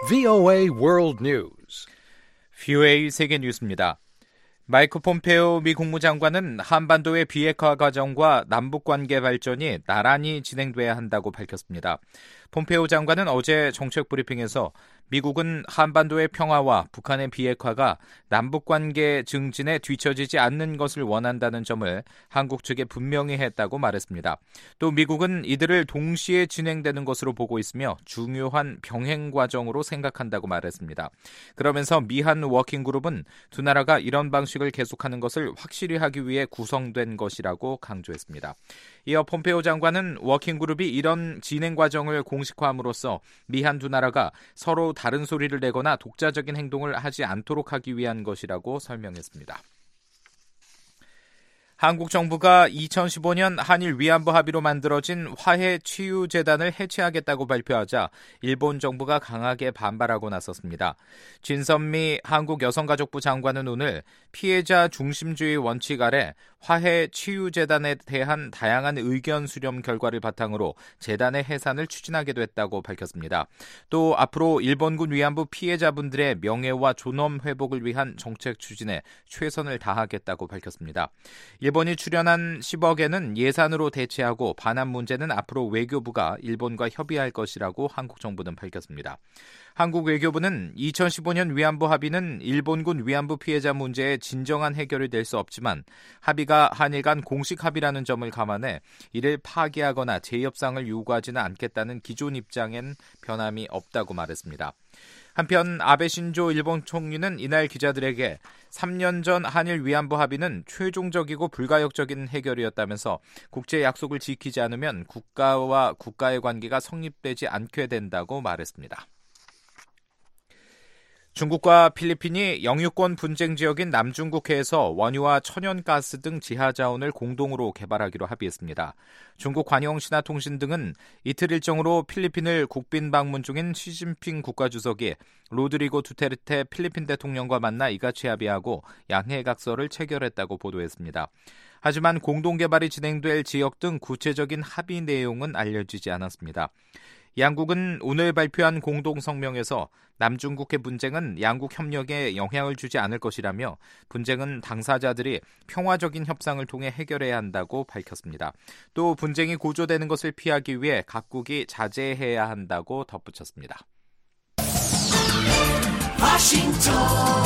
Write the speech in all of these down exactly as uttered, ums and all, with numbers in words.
브이오에이 World News. 브이오에이 세계 뉴스입니다. 마이크 폼페오 미 국무장관은 한반도의 비핵화 과정과 남북관계 발전이 나란히 진행돼야 한다고 밝혔습니다. 폼페오 장관은 어제 정책 브리핑에서 미국은 한반도의 평화와 북한의 비핵화가 남북관계 증진에 뒤처지지 않는 것을 원한다는 점을 한국 측에 분명히 했다고 말했습니다. 또 미국은 이들을 동시에 진행되는 것으로 보고 있으며 중요한 병행 과정으로 생각한다고 말했습니다. 그러면서 미한 워킹그룹은 두 나라가 이런 방식을 계속하는 것을 확실히 하기 위해 구성된 것이라고 강조했습니다. 이어 폼페오 장관은 워킹그룹이 이런 진행 과정을 공식화함으로써 미한 두 나라가 서로 다른 소리를 내거나 독자적인 행동을 하지 않도록 하기 위한 것이라고 설명했습니다. 한국 정부가 이천십오 년 한일 위안부 합의로 만들어진 화해치유재단을 해체하겠다고 발표하자 일본 정부가 강하게 반발하고 나섰습니다. 진선미 한국 여성가족부 장관은 오늘 피해자 중심주의 원칙 아래 화해치유재단에 대한 다양한 의견 수렴 결과를 바탕으로 재단의 해산을 추진하게 됐다고 밝혔습니다. 또 앞으로 일본군 위안부 피해자분들의 명예와 존엄 회복을 위한 정책 추진에 최선을 다하겠다고 밝혔습니다. 일본이 출연한 십억엔은 예산으로 대체하고 반환 문제는 앞으로 외교부가 일본과 협의할 것이라고 한국 정부는 밝혔습니다. 한국 외교부는 이천십오 년 위안부 합의는 일본군 위안부 피해자 문제의 진정한 해결이 될 수 없지만 합의가 한일 간 공식 합의라는 점을 감안해 이를 파기하거나 재협상을 요구하지는 않겠다는 기존 입장엔 변함이 없다고 말했습니다. 한편 아베 신조 일본 총리는 이날 기자들에게 삼 년 전 한일 위안부 합의는 최종적이고 불가역적인 해결이었다면서 국제 약속을 지키지 않으면 국가와 국가의 관계가 성립되지 않게 된다고 말했습니다. 중국과 필리핀이 영유권 분쟁 지역인 남중국해에서 원유와 천연가스 등 지하자원을 공동으로 개발하기로 합의했습니다. 중국 관영신화통신 등은 이틀 일정으로 필리핀을 국빈 방문 중인 시진핑 국가주석이 로드리고 두테르테 필리핀 대통령과 만나 이같이 합의하고 양해각서를 체결했다고 보도했습니다. 하지만 공동개발이 진행될 지역 등 구체적인 합의 내용은 알려지지 않았습니다. 양국은 오늘 발표한 공동성명에서 남중국해 분쟁은 양국 협력에 영향을 주지 않을 것이라며 분쟁은 당사자들이 평화적인 협상을 통해 해결해야 한다고 밝혔습니다. 또 분쟁이 고조되는 것을 피하기 위해 각국이 자제해야 한다고 덧붙였습니다. 워싱턴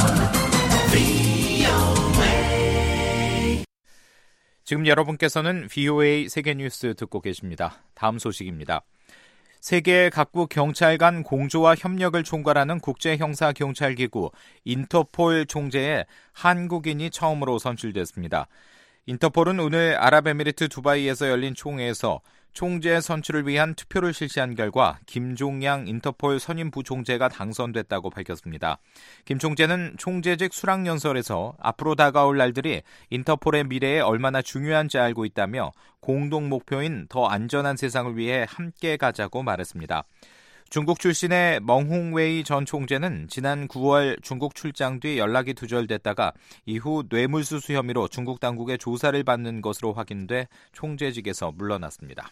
브이오에이 지금 여러분께서는 브이오에이 세계뉴스 듣고 계십니다. 다음 소식입니다. 세계 각국 경찰 간 공조와 협력을 총괄하는 국제형사경찰기구 인터폴 총재에 한국인이 처음으로 선출됐습니다. 인터폴은 오늘 아랍에미리트 두바이에서 열린 총회에서 총재 선출을 위한 투표를 실시한 결과 김종양 인터폴 선임 부총재가 당선됐다고 밝혔습니다. 김 총재는 총재직 수락연설에서 앞으로 다가올 날들이 인터폴의 미래에 얼마나 중요한지 알고 있다며 공동 목표인 더 안전한 세상을 위해 함께 가자고 말했습니다. 중국 출신의 멍홍웨이 전 총재는 지난 구월 중국 출장 뒤 연락이 두절됐다가 이후 뇌물수수 혐의로 중국 당국의 조사를 받는 것으로 확인돼 총재직에서 물러났습니다.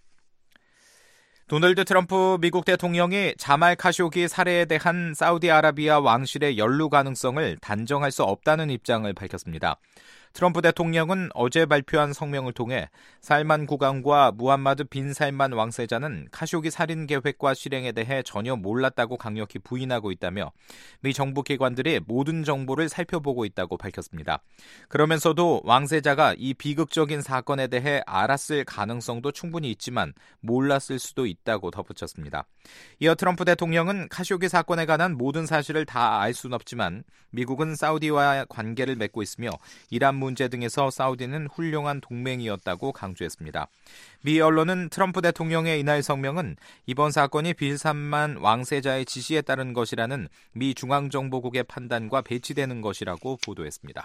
도널드 트럼프 미국 대통령이 자말 카쇼기 살해에 대한 사우디아라비아 왕실의 연루 가능성을 단정할 수 없다는 입장을 밝혔습니다. 트럼프 대통령은 어제 발표한 성명을 통해 살만 국왕과 무함마드 빈 살만 왕세자는 카쇼기 살인 계획과 실행에 대해 전혀 몰랐다고 강력히 부인하고 있다며 미 정부 기관들이 모든 정보를 살펴보고 있다고 밝혔습니다. 그러면서도 왕세자가 이 비극적인 사건에 대해 알았을 가능성도 충분히 있지만 몰랐을 수도 있다고 덧붙였습니다. 이어 트럼프 대통령은 카쇼기 사건에 관한 모든 사실을 다 알 수는 없지만 미국은 사우디와 관계를 맺고 있으며 이란 문제 등에서 사우디는 훌륭한 동맹이었다고 강조했습니다. 미 언론은 트럼프 대통령의 이날 성명은 이번 사건이 빌 살만 왕세자의 지시에 따른 것이라는 미 중앙정보국의 판단과 배치되는 것이라고 보도했습니다.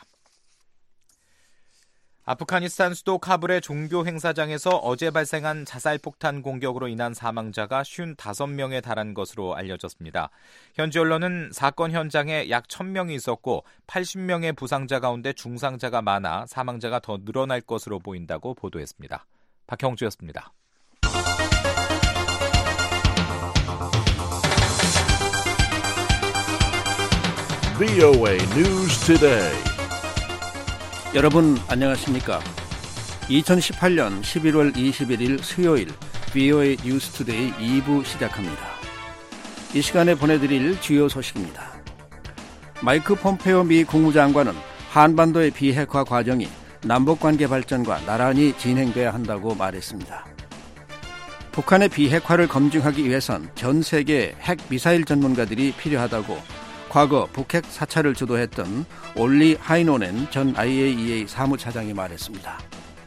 아프가니스탄 수도 카불의 종교 행사장에서 어제 발생한 자살폭탄 공격으로 인한 사망자가 오십오 명에 달한 것으로 알려졌습니다. 현지 언론은 사건 현장에 약 천 명이 있었고 팔십 명의 부상자 가운데 중상자가 많아 사망자가 더 늘어날 것으로 보인다고 보도했습니다. 박형주였습니다. 브이오에이 News Today. 여러분 안녕하십니까? 이천십팔년 십일월 이십일일 수요일 브이오에이 뉴스 투데이 이 부 시작합니다. 이 시간에 보내드릴 주요 소식입니다. 마이크 폼페오 미 국무장관은 한반도의 비핵화 과정이 남북관계 발전과 나란히 진행돼야 한다고 말했습니다. 북한의 비핵화를 검증하기 위해선 전 세계 핵 미사일 전문가들이 필요하다고 과거 북핵 사찰을 주도했던 올리 하이노넨 전 아이에이이에이 사무차장이 말했습니다.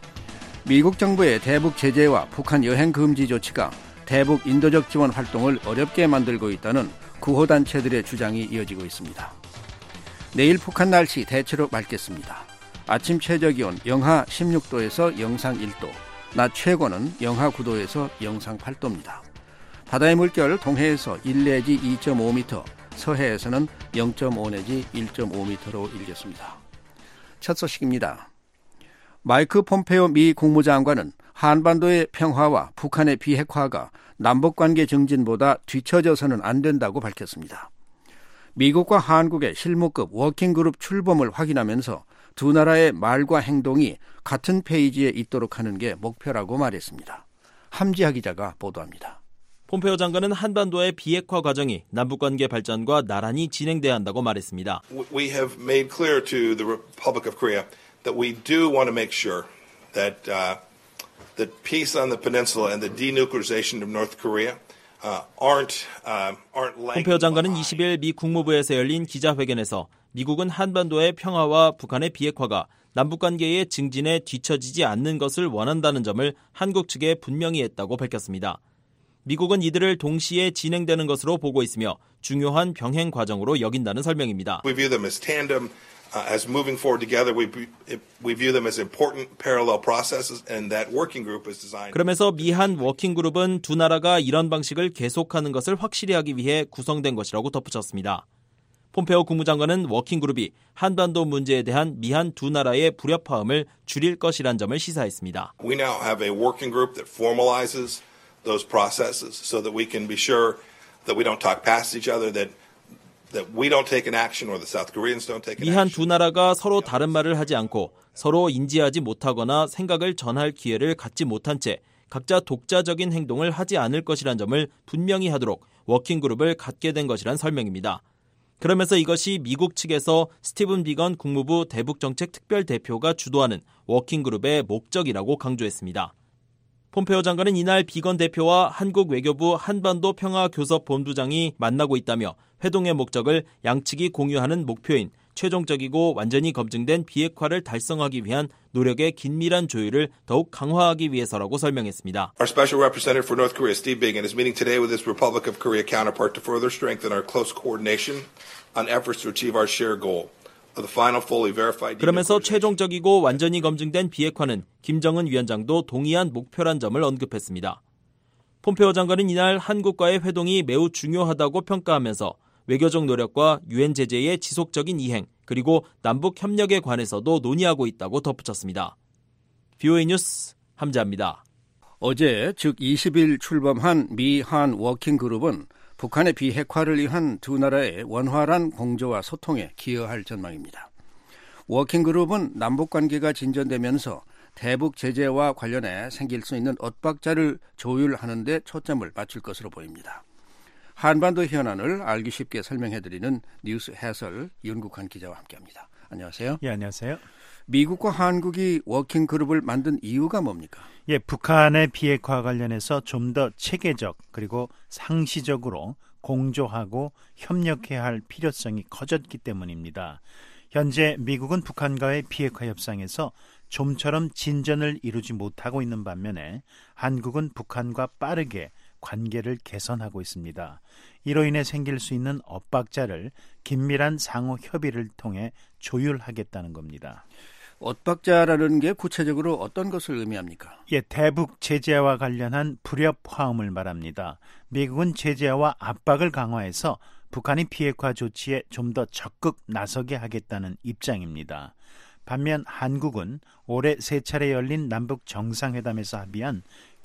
미국 정부의 대북 제재와 북한 여행 금지 조치가 대북 인도적 지원 활동을 어렵게 만들고 있다는 구호단체들의 주장이 이어지고 있습니다. 내일 북한 날씨 대체로 맑겠습니다. 아침 최저기온 영하 십육 도에서 영상 일 도, 낮 최고는 영하 구 도에서 영상 팔 도입니다. 바다의 물결 동해에서 일 내지 이 점 오 미터, 서해에서는 영 점 오 내지 일 점 오 미터로 일겠습니다. 첫 소식입니다. 마이크 폼페오 미 국무장관은 한반도의 평화와 북한의 비핵화가 남북관계 증진보다 뒤처져서는 안 된다고 밝혔습니다. 미국과 한국의 실무급 워킹그룹 출범을 확인하면서 두 나라의 말과 행동이 같은 페이지에 있도록 하는 게 목표라고 말했습니다. 함지하 기자가 보도합니다. 폼페오 장관은 한반도의 비핵화 과정이 남북관계 발전과 나란히 진행돼야 한다고 말했습니다. We have made clear to the Republic of Korea that we do want to make sure that uh, that peace on the peninsula and the denuclearization of North Korea uh, aren't uh, aren't lagging. 폼페오 장관은 이십일 미 국무부에서 열린 기자회견에서 미국은 한반도의 평화와 북한의 비핵화가 남북관계의 증진에 뒤처지지 않는 것을 원한다는 점을 한국 측에 분명히 했다고 밝혔습니다. 미국은 이들을 동시에 진행되는 것으로 보고 있으며 중요한 병행 과정으로 여긴다는 설명입니다. We view them as tandem, uh, as moving forward together. We we view them as important parallel processes, and that working group is designed. 그러면서 미한 워킹 그룹은 두 나라가 이런 방식을 계속하는 것을 확실히 하기 위해 구성된 것이라고 덧붙였습니다. 폼페오 국무장관은 워킹 그룹이 한반도 문제에 대한 미한 두 나라의 불협화음을 줄일 것이란 점을 시사했습니다. We now have a working group that formalizes those processes so that we can be sure that we don't talk past each other, that that we don't take an action or the South Koreans don't take an action. 미한 두 나라가 서로 다른 말을 하지 않고 서로 인지하지 못하거나 생각을 전할 기회를 갖지 못한 채 각자 독자적인 행동을 하지 않을 것이란 점을 분명히 하도록 워킹 그룹을 갖게 된 것이란 설명입니다. 그러면서 이것이 미국 측에서 스티븐 비건 국무부 대북정책 특별대표가 주도하는 워킹 그룹의 목적이라고 강조했습니다. 폼페오 장관은 이날 비건 대표와 한국 외교부 한반도 평화교섭본부장이 만나고 있다며 회동의 목적을 양측이 공유하는 목표인 최종적이고 완전히 검증된 비핵화를 달성하기 위한 노력의 긴밀한 조율을 더욱 강화하기 위해서라고 설명했습니다. Our special representative for North Korea, Steve Biegun, is meeting today with his Republic of Korea counterpart to further strengthen our close coordination on efforts to achieve our shared goal. 그러면서 최종적이고 완전히 검증된 비핵화는 김정은 위원장도 동의한 목표란 점을 언급했습니다. 폼페오 장관은 이날 한국과의 회동이 매우 중요하다고 평가하면서 외교적 노력과 유엔 제재의 지속적인 이행 그리고 남북 협력에 관해서도 논의하고 있다고 덧붙였습니다. 브이오에이 뉴스 함지하입니다. 어제 즉 이십일 출범한 미한 워킹그룹은 북한의 비핵화를 위한 두 나라의 원활한 공조와 소통에 기여할 전망입니다. 워킹그룹은 남북관계가 진전되면서 대북 제재와 관련해 생길 수 있는 엇박자를 조율하는 데 초점을 맞출 것으로 보입니다. 한반도 현안을 알기 쉽게 설명해드리는 뉴스 해설 윤국한 기자와 함께합니다. 안녕하세요. 예, 안녕하세요. 미국과 한국이 워킹그룹을 만든 이유가 뭡니까? 예, 북한의 비핵화 관련해서 좀 더 체계적 그리고 상시적으로 공조하고 협력해야 할 필요성이 커졌기 때문입니다. 현재 미국은 북한과의 비핵화 협상에서 좀처럼 진전을 이루지 못하고 있는 반면에 한국은 북한과 빠르게 관계를 개선하고 있습니다. 이로 인해 생길 수 있는 엇박자를 긴밀한 상호 협의를 통해 조율하겠다는 겁니다. 엇박자라는 게 구체적으로 어떤 것을 의미합니까? 예, 대북 제재와 관련한 불협화음을 말합니다. 미국은 제재와 압박을 강화해서 북한이 비핵화 조치에 좀 더 적극 나서게 하겠다는 입장입니다. 반면 한국은 올해 세 차례 열린 남북 정상회담에서 합의한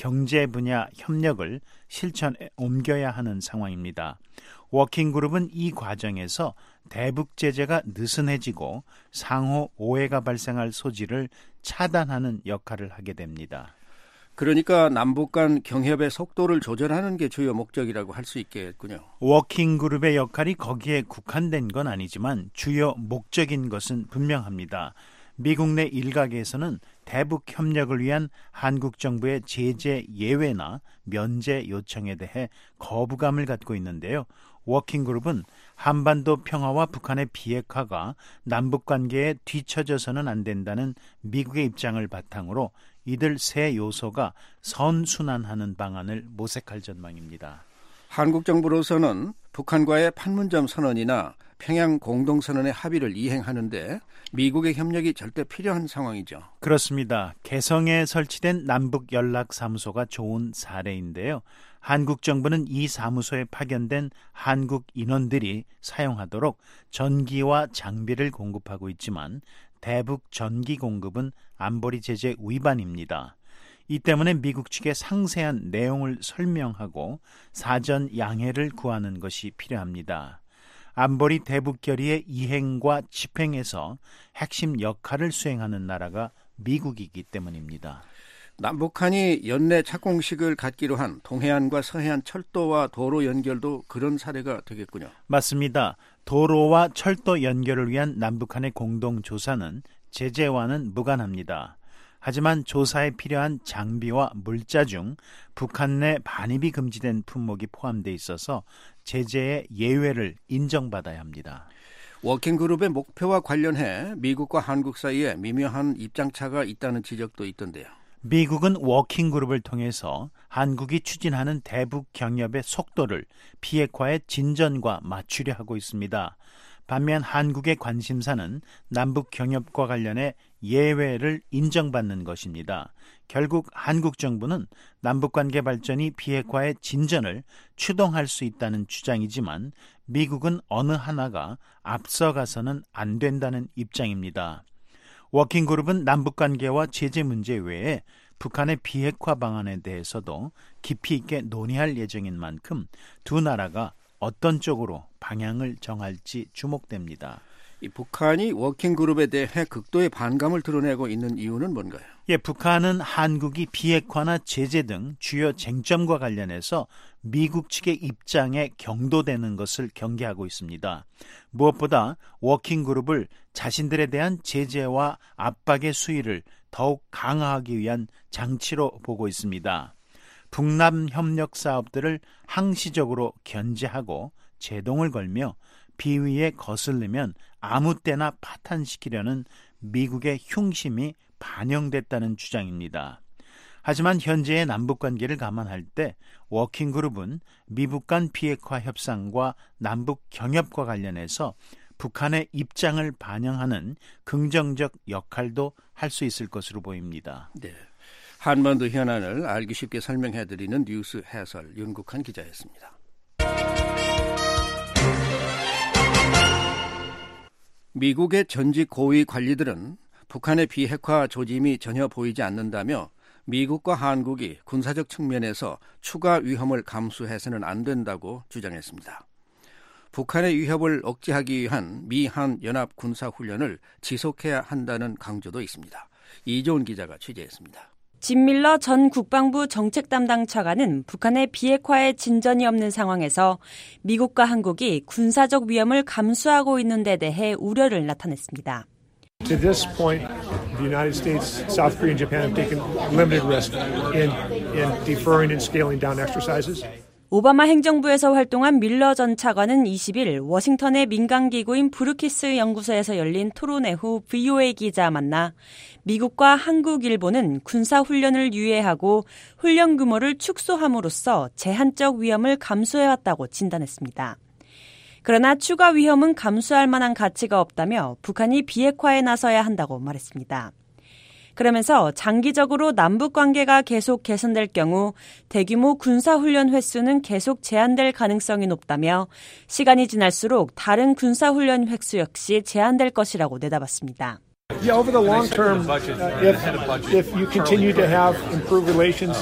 경제 분야 협력을 실천에 옮겨야 하는 상황입니다. 워킹그룹은 이 과정에서 대북 제재가 느슨해지고 상호 오해가 발생할 소지를 차단하는 역할을 하게 됩니다. 그러니까 남북 간 경협의 속도를 조절하는 게 주요 목적이라고 할 수 있겠군요. 워킹그룹의 역할이 거기에 국한된 건 아니지만 주요 목적인 것은 분명합니다. 미국 내 일각에서는 대북 협력을 위한 한국 정부의 제재 예외나 면제 요청에 대해 거부감을 갖고 있는데요. 워킹그룹은 한반도 평화와 북한의 비핵화가 남북관계에 뒤처져서는 안 된다는 미국의 입장을 바탕으로 이들 세 요소가 선순환하는 방안을 모색할 전망입니다. 한국 정부로서는 북한과의 판문점 선언이나 평양 공동선언의 합의를 이행하는데 미국의 협력이 절대 필요한 상황이죠. 그렇습니다. 개성에 설치된 남북연락사무소가 좋은 사례인데요. 한국 정부는 이 사무소에 파견된 한국 인원들이 사용하도록 전기와 장비를 공급하고 있지만 대북 전기 공급은 안보리 제재 위반입니다. 이 때문에 미국 측에 상세한 내용을 설명하고 사전 양해를 구하는 것이 필요합니다. 안보리 대북 결의의 이행과 집행에서 핵심 역할을 수행하는 나라가 미국이기 때문입니다. 남북한이 연내 착공식을 갖기로 한 동해안과 서해안 철도와 도로 연결도 그런 사례가 되겠군요. 맞습니다. 도로와 철도 연결을 위한 남북한의 공동조사는 제재와는 무관합니다. 하지만 조사에 필요한 장비와 물자 중 북한 내 반입이 금지된 품목이 포함되어 있어서 제재의 예외를 인정받아야 합니다. 워킹그룹의 목표와 관련해 미국과 한국 사이에 미묘한 입장차가 있다는 지적도 있던데요. 미국은 워킹그룹을 통해서 한국이 추진하는 대북 경협의 속도를 비핵화의 진전과 맞추려 하고 있습니다. 반면 한국의 관심사는 남북 경협과 관련해 예외를 인정받는 것입니다. 결국 한국 정부는 남북관계 발전이 비핵화의 진전을 추동할 수 있다는 주장이지만 미국은 어느 하나가 앞서가서는 안 된다는 입장입니다. 워킹그룹은 남북관계와 제재 문제 외에 북한의 비핵화 방안에 대해서도 깊이 있게 논의할 예정인 만큼 두 나라가 어떤 쪽으로 방향을 정할지 주목됩니다. 이 북한이 워킹그룹에 대해 극도의 반감을 드러내고 있는 이유는 뭔가요? 예, 북한은 한국이 비핵화나 제재 등 주요 쟁점과 관련해서 미국 측의 입장에 경도되는 것을 경계하고 있습니다. 무엇보다 워킹그룹을 자신들에 대한 제재와 압박의 수위를 더욱 강화하기 위한 장치로 보고 있습니다. 북남 협력 사업들을 항시적으로 견제하고 제동을 걸며 비위에 거슬리면 아무 때나 파탄시키려는 미국의 흉심이 반영됐다는 주장입니다. 하지만 현재의 남북관계를 감안할 때 워킹그룹은 미북 간 비핵화 협상과 남북 경협과 관련해서 북한의 입장을 반영하는 긍정적 역할도 할 수 있을 것으로 보입니다. 네, 한반도 현안을 알기 쉽게 설명해드리는 뉴스 해설 윤국한 기자였습니다. 미국의 전직 고위 관리들은 북한의 비핵화 조짐이 전혀 보이지 않는다며 미국과 한국이 군사적 측면에서 추가 위험을 감수해서는 안 된다고 주장했습니다. 북한의 위협을 억제하기 위한 미한 연합 군사훈련을 지속해야 한다는 강조도 있습니다. 이조은 기자가 취재했습니다. 짐 밀러 전 국방부 정책 담당 차관은 북한의 비핵화에 진전이 없는 상황에서 미국과 한국이 군사적 위험을 감수하고 있는 데 대해 우려를 나타냈습니다. To this point, the United States, South Korea, and Japan have taken limited risk in, in deferring and scaling down exercises. 오바마 행정부에서 활동한 밀러 전 차관은 이십일 워싱턴의 민간기구인 브루키스 연구소에서 열린 토론회 후 브이오에이 기자 만나 미국과 한국, 일본은 군사훈련을 유예하고 훈련 규모를 축소함으로써 제한적 위험을 감수해왔다고 진단했습니다. 그러나 추가 위험은 감수할 만한 가치가 없다며 북한이 비핵화에 나서야 한다고 말했습니다. 그러면서 장기적으로 남북관계가 계속 개선될 경우 대규모 군사훈련 횟수는 계속 제한될 가능성이 높다며 시간이 지날수록 다른 군사훈련 횟수 역시 제한될 것이라고 내다봤습니다. Yeah, over the long term, uh, if, if you continue to have improved relations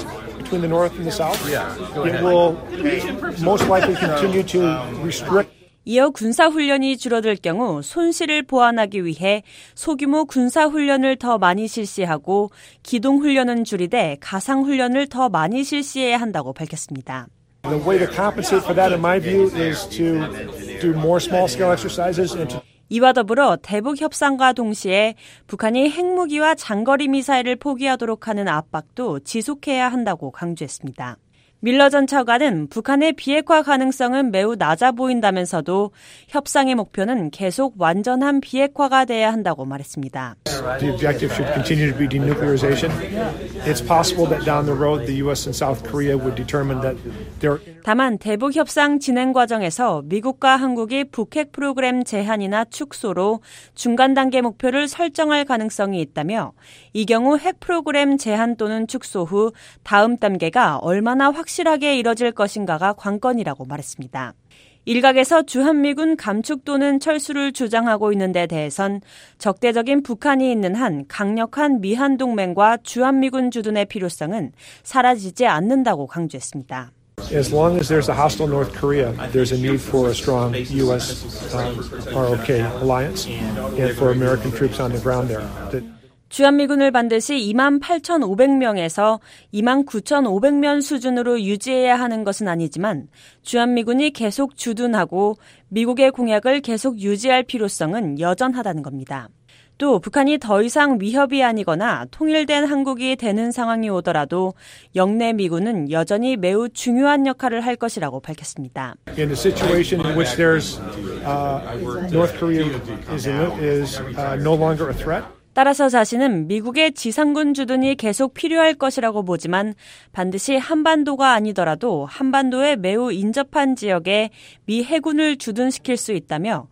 between the North and the South. It will most likely continue to restrict. 이어 군사훈련이 줄어들 경우 손실을 보완하기 위해 소규모 군사훈련을 더 많이 실시하고 기동훈련은 줄이되 가상훈련을 더 많이 실시해야 한다고 밝혔습니다. The way to compensate for that, in my view, is to do more small-scale exercises and to 이와 더불어 대북 협상과 동시에 북한이 핵무기와 장거리 미사일을 포기하도록 하는 압박도 지속해야 한다고 강조했습니다. 밀러 전 차관은 북한의 비핵화 가능성은 매우 낮아 보인다면서도 협상의 목표는 계속 완전한 비핵화가 돼야 한다고 말했습니다. The objective should continue to be denuclearization. It's possible that down the road the U S and South Korea would determine that there. 다만 대북 협상 진행 과정에서 미국과 한국이 북핵 프로그램 제한이나 축소로 중간 단계 목표를 설정할 가능성이 있다며 이 경우 핵 프로그램 제한 또는 축소 후 다음 단계가 얼마나 확실하게 이뤄질 것인가가 관건이라고 말했습니다. 일각에서 주한미군 감축 또는 철수를 주장하고 있는 데 대해선 적대적인 북한이 있는 한 강력한 미한동맹과 주한미군 주둔의 필요성은 사라지지 않는다고 강조했습니다. As long as there's a hostile North Korea, there's a need for a strong U S um, R O K alliance and for American troops on the ground there. That 주한미군을 반드시 이만 팔천오백 명에서 이만 구천오백 명 수준으로 유지해야 하는 것은 아니지만 주한미군이 계속 주둔하고 미국의 공약을 계속 유지할 필요성은 여전하다는 겁니다. 또 북한이 더 이상 위협이 아니거나 통일된 한국이 되는 상황이 오더라도 영내 미군은 여전히 매우 중요한 역할을 할 것이라고 밝혔습니다. In a situation in which there's uh, North Korea is, is uh, no longer a threat. 따라서 자신은 미국의 지상군 주둔이 계속 필요할 것이라고 보지만 반드시 한반도가 아니더라도 한반도의 매우 인접한 지역에 미 해군을 주둔시킬 수 있다며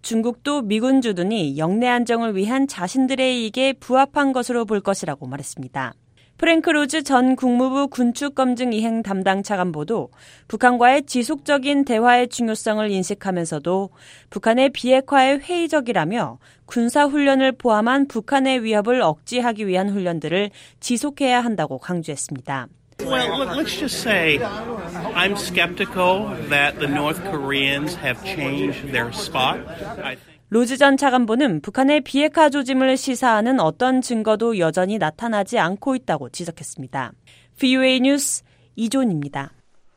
중국도 미군 주둔이 영내 안정을 위한 자신들의 이익에 부합한 것으로 볼 것이라고 말했습니다. 프랭크 로즈 전 국무부 군축검증이행 담당 차관보도 북한과의 지속적인 대화의 중요성을 인식하면서도 북한의 비핵화에 회의적이라며 군사훈련을 포함한 북한의 위협을 억제하기 위한 훈련들을 지속해야 한다고 강조했습니다. Well, let's just say I'm skeptical that the North Koreans have changed their spot. I think 로즈 전 차관보는 북한의 비핵화 조짐을 시사하는 어떤 증거도 여전히 나타나지 않고 있다고 지적했습니다. 브이오에이 뉴스 이존입니다.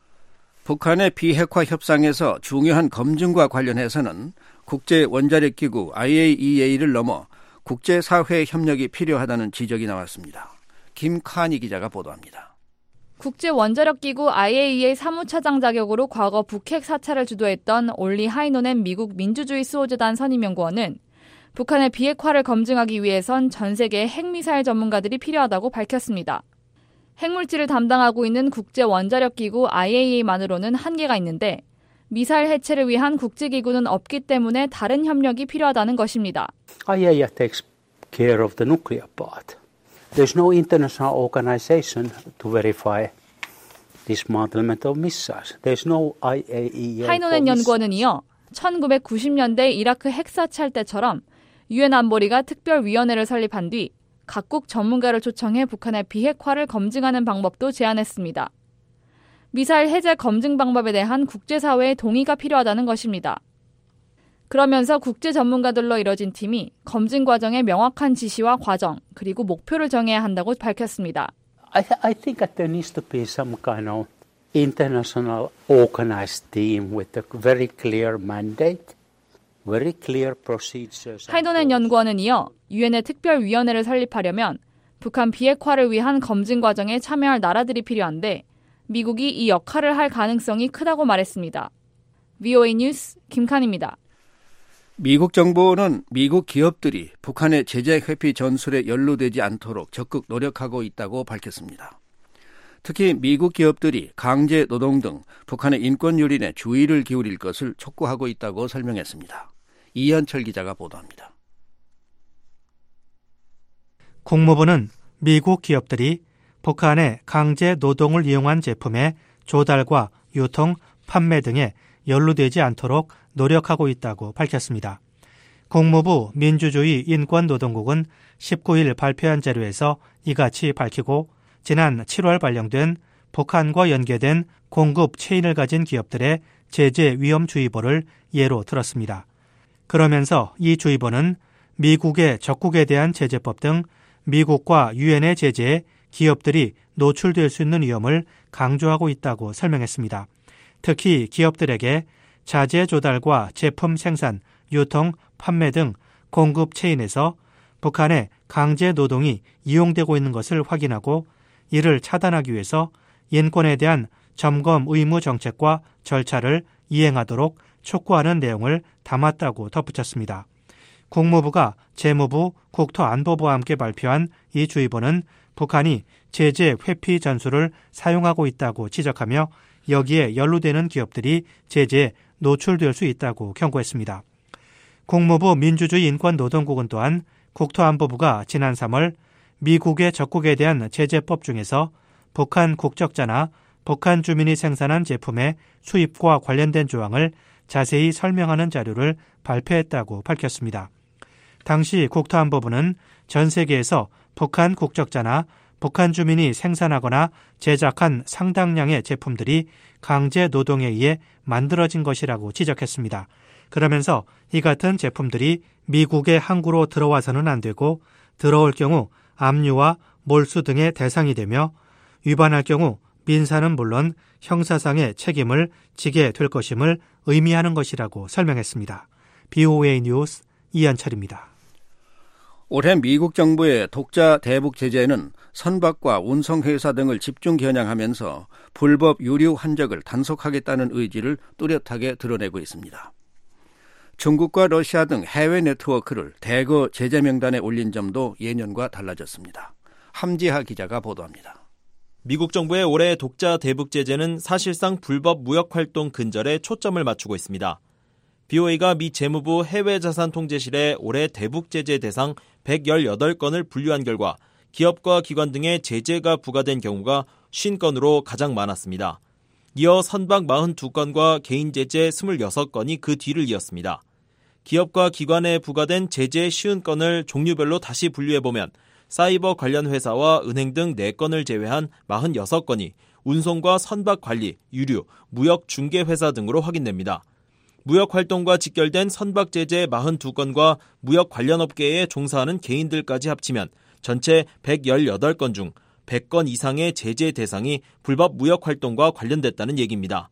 북한의 비핵화 협상에서 중요한 검증과 관련해서는 국제원자력기구 아이에이이에이를 넘어 국제사회 협력이 필요하다는 지적이 나왔습니다. 김칸희 기자가 보도합니다. 국제원자력기구 아이에이이에이 사무차장 자격으로 과거 북핵 사찰을 주도했던 올리 하이노넨 미국 민주주의 수호재단 선임연구원은 북한의 비핵화를 검증하기 위해선 전 세계의 핵미사일 전문가들이 필요하다고 밝혔습니다. 핵물질을 담당하고 있는 국제원자력기구 아이에이이에이만으로는 한계가 있는데 미사일 해체를 위한 국제기구는 없기 때문에 다른 협력이 필요하다는 것입니다. 아이에이이에이 takes care of the nuclear part. There's no international organization to verify dismantlement of missiles. There's no 아이에이이에이. 하이노넨 연구원은 이어 천구백구십 년대 이라크 핵사찰 때처럼 유엔 안보리가 특별위원회를 설립한 뒤 각국 전문가를 초청해 북한의 비핵화를 검증하는 방법도 제안했습니다. 미사일 해제 검증 방법에 대한 국제사회의 동의가 필요하다는 것입니다. 그러면서 국제 전문가들로 이뤄진 팀이 검증 과정의 명확한 지시와 과정, 그리고 목표를 정해야 한다고 밝혔습니다. I, th- I think that there needs to be some kind of international organized team with a very clear mandate, very clear procedures. 하이노넨 연구원은 이어 유엔의 특별위원회를 설립하려면 북한 비핵화를 위한 검증 과정에 참여할 나라들이 필요한데 미국이 이 역할을 할 가능성이 크다고 말했습니다. 브이오에이 뉴스 김칸입니다. 미국 정부는 미국 기업들이 북한의 제재 회피 전술에 연루되지 않도록 적극 노력하고 있다고 밝혔습니다. 특히 미국 기업들이 강제 노동 등 북한의 인권 유린에 주의를 기울일 것을 촉구하고 있다고 설명했습니다. 이현철 기자가 보도합니다. 국무부는 미국 기업들이 북한의 강제 노동을 이용한 제품의 조달과 유통, 판매 등에 연루되지 않도록 노력하고 있다고 밝혔습니다. 국무부 민주주의 인권노동국은 십구 일 발표한 자료에서 이같이 밝히고 지난 칠월 발령된 북한과 연계된 공급 체인을 가진 기업들의 제재 위험주의보를 예로 들었습니다. 그러면서 이 주의보는 미국의 적국에 대한 제재법 등 미국과 유엔의 제재에 기업들이 노출될 수 있는 위험을 강조하고 있다고 설명했습니다. 특히 기업들에게 자재 조달과 제품 생산, 유통, 판매 등 공급 체인에서 북한의 강제 노동이 이용되고 있는 것을 확인하고 이를 차단하기 위해서 인권에 대한 점검 의무 정책과 절차를 이행하도록 촉구하는 내용을 담았다고 덧붙였습니다. 국무부가 재무부, 국토안보부와 함께 발표한 이 주의보는 북한이 제재 회피 전술을 사용하고 있다고 지적하며 여기에 연루되는 기업들이 제재에 노출될 수 있다고 경고했습니다. 국무부 민주주의 인권노동국은 또한 국토안보부가 지난 삼월 미국의 적국에 대한 제재법 중에서 북한 국적자나 북한 주민이 생산한 제품의 수입과 관련된 조항을 자세히 설명하는 자료를 발표했다고 밝혔습니다. 당시 국토안보부는 전 세계에서 북한 국적자나 북한 주민이 생산하거나 제작한 상당량의 제품들이 강제 노동에 의해 만들어진 것이라고 지적했습니다. 그러면서 이 같은 제품들이 미국의 항구로 들어와서는 안 되고 들어올 경우 압류와 몰수 등의 대상이 되며 위반할 경우 민사는 물론 형사상의 책임을 지게 될 것임을 의미하는 것이라고 설명했습니다. 비오에이 뉴스 이현철입니다. 올해 미국 정부의 독자 대북 제재는 선박과 운송회사 등을 집중 겨냥하면서 불법 유류 환적을 단속하겠다는 의지를 뚜렷하게 드러내고 있습니다. 중국과 러시아 등 해외 네트워크를 대거 제재 명단에 올린 점도 예년과 달라졌습니다. 함지하 기자가 보도합니다. 미국 정부의 올해 독자 대북 제재는 사실상 불법 무역활동 근절에 초점을 맞추고 있습니다. 비오에이가 미 재무부 해외자산통제실에 올해 대북 제재 대상 백십팔 건을 분류한 결과 기업과 기관 등의 제재가 부과된 경우가 오십 건으로 가장 많았습니다. 이어 선박 사십이 건과 개인 제재 이십육 건이 그 뒤를 이었습니다. 기업과 기관에 부과된 제재 오십 건을 종류별로 다시 분류해보면 사이버 관련 회사와 은행 등 네 건을 제외한 사십육 건이 운송과 선박 관리, 유류, 무역 중개 회사 등으로 확인됩니다. 무역 활동과 직결된 선박 제재 사십이 건과 무역 관련 업계에 종사하는 개인들까지 합치면 전체 백십팔 건 중 백 건 이상의 제재 대상이 불법 무역 활동과 관련됐다는 얘기입니다.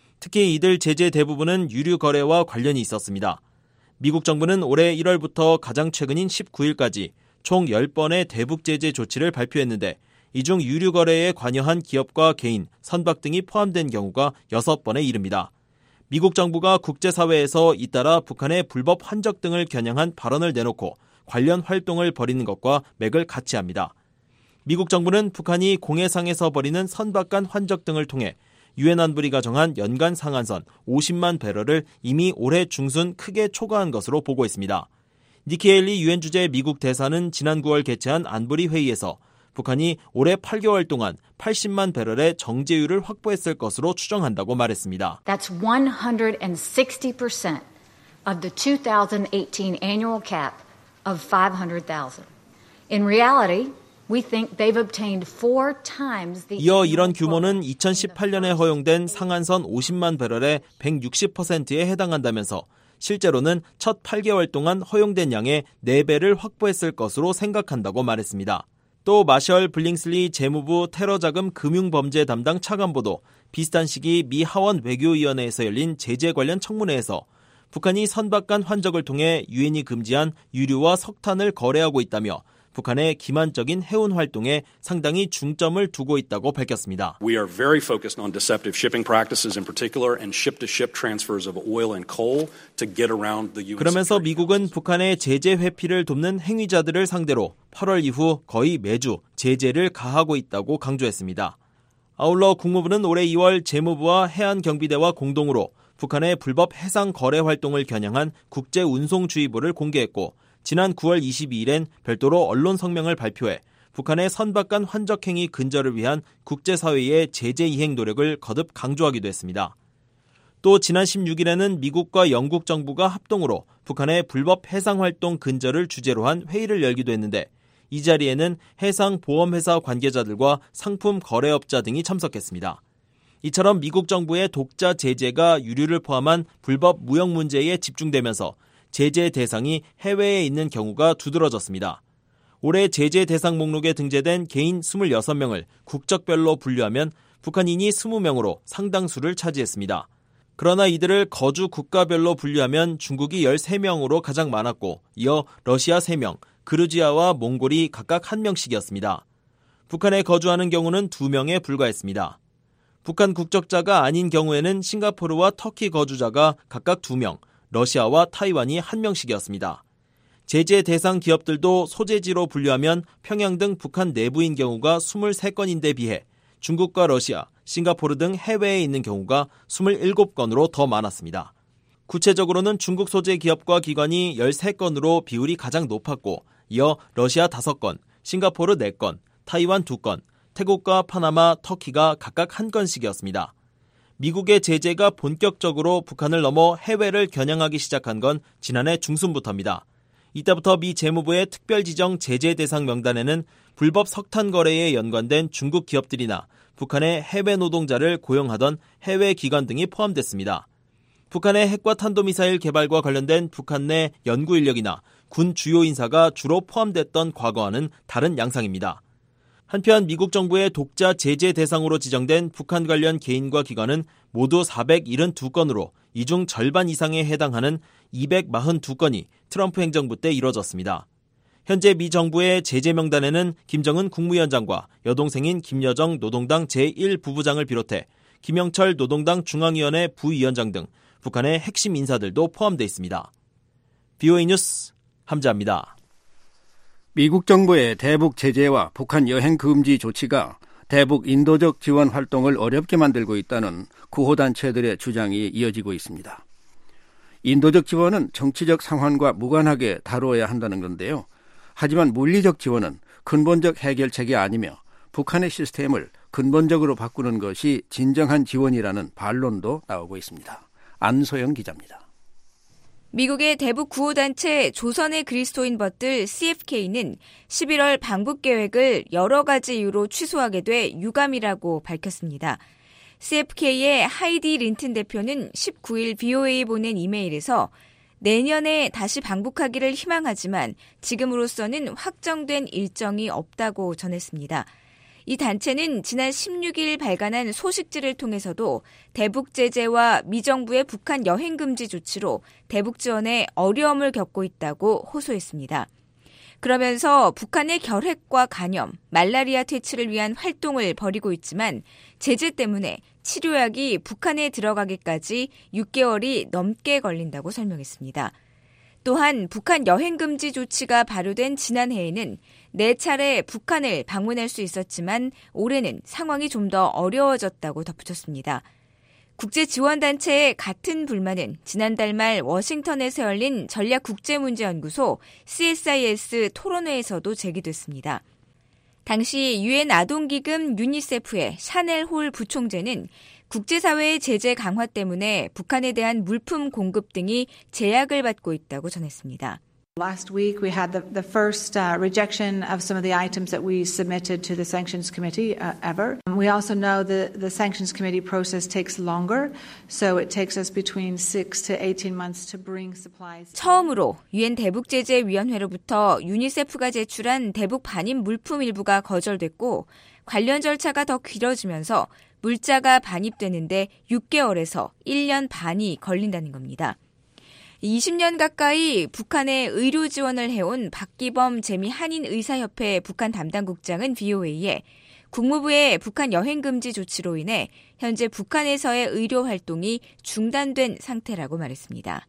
특히 이들 제재 대부분은 유류 거래와 관련이 있었습니다. 미국 정부는 올해 일월부터 가장 최근인 십구 일까지 총 십 번의 대북 제재 조치를 발표했는데 이 중 유류 거래에 관여한 기업과 개인, 선박 등이 포함된 경우가 여섯 번에 이릅니다. 미국 정부가 국제사회에서 잇따라 북한의 불법 환적 등을 겨냥한 발언을 내놓고 관련 활동을 벌이는 것과 맥을 같이 합니다. 미국 정부는 북한이 공해상에서 벌이는 선박 간 환적 등을 통해 유엔 안보리가 정한 연간 상한선 오십만 배럴을 이미 올해 중순 크게 초과한 것으로 보고 있습니다. 니키 헤일리 유엔 주재 미국 대사는 지난 구월 개최한 안보리 회의에서 북한이 올해 팔 개월 동안 팔십만 배럴의 정제유를 확보했을 것으로 추정한다고 말했습니다. That's one hundred sixty percent of the twenty eighteen annual cap of five hundred thousand. In reality, we think they've obtained four times the 이어 이런 규모는 이천십팔 년에 허용된 상한선 오십만 배럴의 백육십 퍼센트에 해당한다면서 실제로는 첫 팔 개월 동안 허용된 양의 네 배를 확보했을 것으로 생각한다고 말했습니다. 또 마셜 블링슬리 재무부 테러자금 금융범죄 담당 차관보도 비슷한 시기 미 하원 외교위원회에서 열린 제재 관련 청문회에서 북한이 선박 간 환적을 통해 유엔이 금지한 유류와 석탄을 거래하고 있다며 북한의 기만적인 해운 활동에 상당히 중점을 두고 있다고 밝혔습니다. We are very focused on deceptive shipping practices in particular and ship-to-ship transfers of oil and coal to get around the 유엔. 그러면서 미국은 북한의 제재 회피를 돕는 행위자들을 상대로 팔월 이후 거의 매주 제재를 가하고 있다고 강조했습니다. 아울러 국무부는 올해 이월 재무부와 해안경비대와 공동으로 북한의 불법 해상 거래 활동을 겨냥한 국제운송주의보를 공개했고 지난 구월 이십이일엔 별도로 언론 성명을 발표해 북한의 선박 간 환적행위 근절을 위한 국제사회의 제재 이행 노력을 거듭 강조하기도 했습니다. 또 지난 십육일에는 미국과 영국 정부가 합동으로 북한의 불법 해상활동 근절을 주제로 한 회의를 열기도 했는데 이 자리에는 해상보험회사 관계자들과 상품 거래업자 등이 참석했습니다. 이처럼 미국 정부의 독자 제재가 유류를 포함한 불법 무역 문제에 집중되면서 제재 대상이 해외에 있는 경우가 두드러졌습니다. 올해 제재 대상 목록에 등재된 개인 이십육 명을 국적별로 분류하면 북한인이 이십 명으로 상당수를 차지했습니다. 그러나 이들을 거주 국가별로 분류하면 중국이 십삼 명으로 가장 많았고 이어 러시아 세 명, 그루지아와 몽골이 각각 한 명씩이었습니다. 북한에 거주하는 경우는 두 명에 불과했습니다. 북한 국적자가 아닌 경우에는 싱가포르와 터키 거주자가 각각 두 명, 러시아와 타이완이 한 명씩이었습니다. 제재 대상 기업들도 소재지로 분류하면 평양 등 북한 내부인 경우가 이십삼 건인데 비해 중국과 러시아, 싱가포르 등 해외에 있는 경우가 이십칠 건으로 더 많았습니다. 구체적으로는 중국 소재 기업과 기관이 십삼 건으로 비율이 가장 높았고 이어 러시아 다섯 건, 싱가포르 네 건, 타이완 두 건, 태국과 파나마, 터키가 각각 한 건씩이었습니다. 미국의 제재가 본격적으로 북한을 넘어 해외를 겨냥하기 시작한 건 지난해 중순부터입니다. 이때부터 미 재무부의 특별 지정 제재 대상 명단에는 불법 석탄 거래에 연관된 중국 기업들이나 북한의 해외 노동자를 고용하던 해외 기관 등이 포함됐습니다. 북한의 핵과 탄도미사일 개발과 관련된 북한 내 연구 인력이나 군 주요 인사가 주로 포함됐던 과거와는 다른 양상입니다. 한편 미국 정부의 독자 제재 대상으로 지정된 북한 관련 개인과 기관은 모두 사백칠십이 건으로 이 중 절반 이상에 해당하는 이백사십이 건이 트럼프 행정부 때 이뤄졌습니다. 현재 미 정부의 제재 명단에는 김정은 국무위원장과 여동생인 김여정 노동당 제일 부부장을 비롯해 김영철 노동당 중앙위원회 부위원장 등 북한의 핵심 인사들도 포함되어 있습니다. 비오에이 뉴스 함자입니다. 미국 정부의 대북 제재와 북한 여행 금지 조치가 대북 인도적 지원 활동을 어렵게 만들고 있다는 구호단체들의 주장이 이어지고 있습니다. 인도적 지원은 정치적 상황과 무관하게 다루어야 한다는 건데요. 하지만 물리적 지원은 근본적 해결책이 아니며 북한의 시스템을 근본적으로 바꾸는 것이 진정한 지원이라는 반론도 나오고 있습니다. 안소영 기자입니다. 미국의 대북 구호단체 조선의 그리스도인 벗들 씨에프케이는 십일월 방북 계획을 여러 가지 이유로 취소하게 돼 유감이라고 밝혔습니다. 씨에프케이의 하이디 린튼 대표는 십구 일 비오에이 보낸 이메일에서 내년에 다시 방북하기를 희망하지만 지금으로서는 확정된 일정이 없다고 전했습니다. 이 단체는 지난 십육 일 발간한 소식지를 통해서도 대북 제재와 미정부의 북한 여행 금지 조치로 대북 지원에 어려움을 겪고 있다고 호소했습니다. 그러면서 북한의 결핵과 간염, 말라리아 퇴치를 위한 활동을 벌이고 있지만 제재 때문에 치료약이 북한에 들어가기까지 육 개월이 넘게 걸린다고 설명했습니다. 또한 북한 여행 금지 조치가 발효된 지난해에는 네 차례 북한을 방문할 수 있었지만 올해는 상황이 좀 더 어려워졌다고 덧붙였습니다. 국제지원단체의 같은 불만은 지난달 말 워싱턴에서 열린 전략국제문제연구소 씨에스아이에스 토론회에서도 제기됐습니다. 당시 유엔 아동기금 유니세프의 샤넬 홀 부총재는 국제사회의 제재 강화 때문에 북한에 대한 물품 공급 등이 제약을 받고 있다고 전했습니다. Last week we had the, the first uh, rejection of some of the items that we submitted to the Sanctions Committee uh, ever. We also know that the Sanctions Committee process takes longer, so it takes us between six to eighteen months to bring supplies. 처음으로 유엔 대북제재위원회로부터 유니세프가 제출한 대북 반입 물품 일부가 거절됐고 관련 절차가 더 길어지면서 물자가 반입되는데 육 개월에서 일 년 반이 걸린다는 겁니다. 이십 년 가까이 북한에 의료 지원을 해온 박기범 재미한인의사협회 북한 담당국장은 비오에이에 국무부의 북한 여행 금지 조치로 인해 현재 북한에서의 의료 활동이 중단된 상태라고 말했습니다.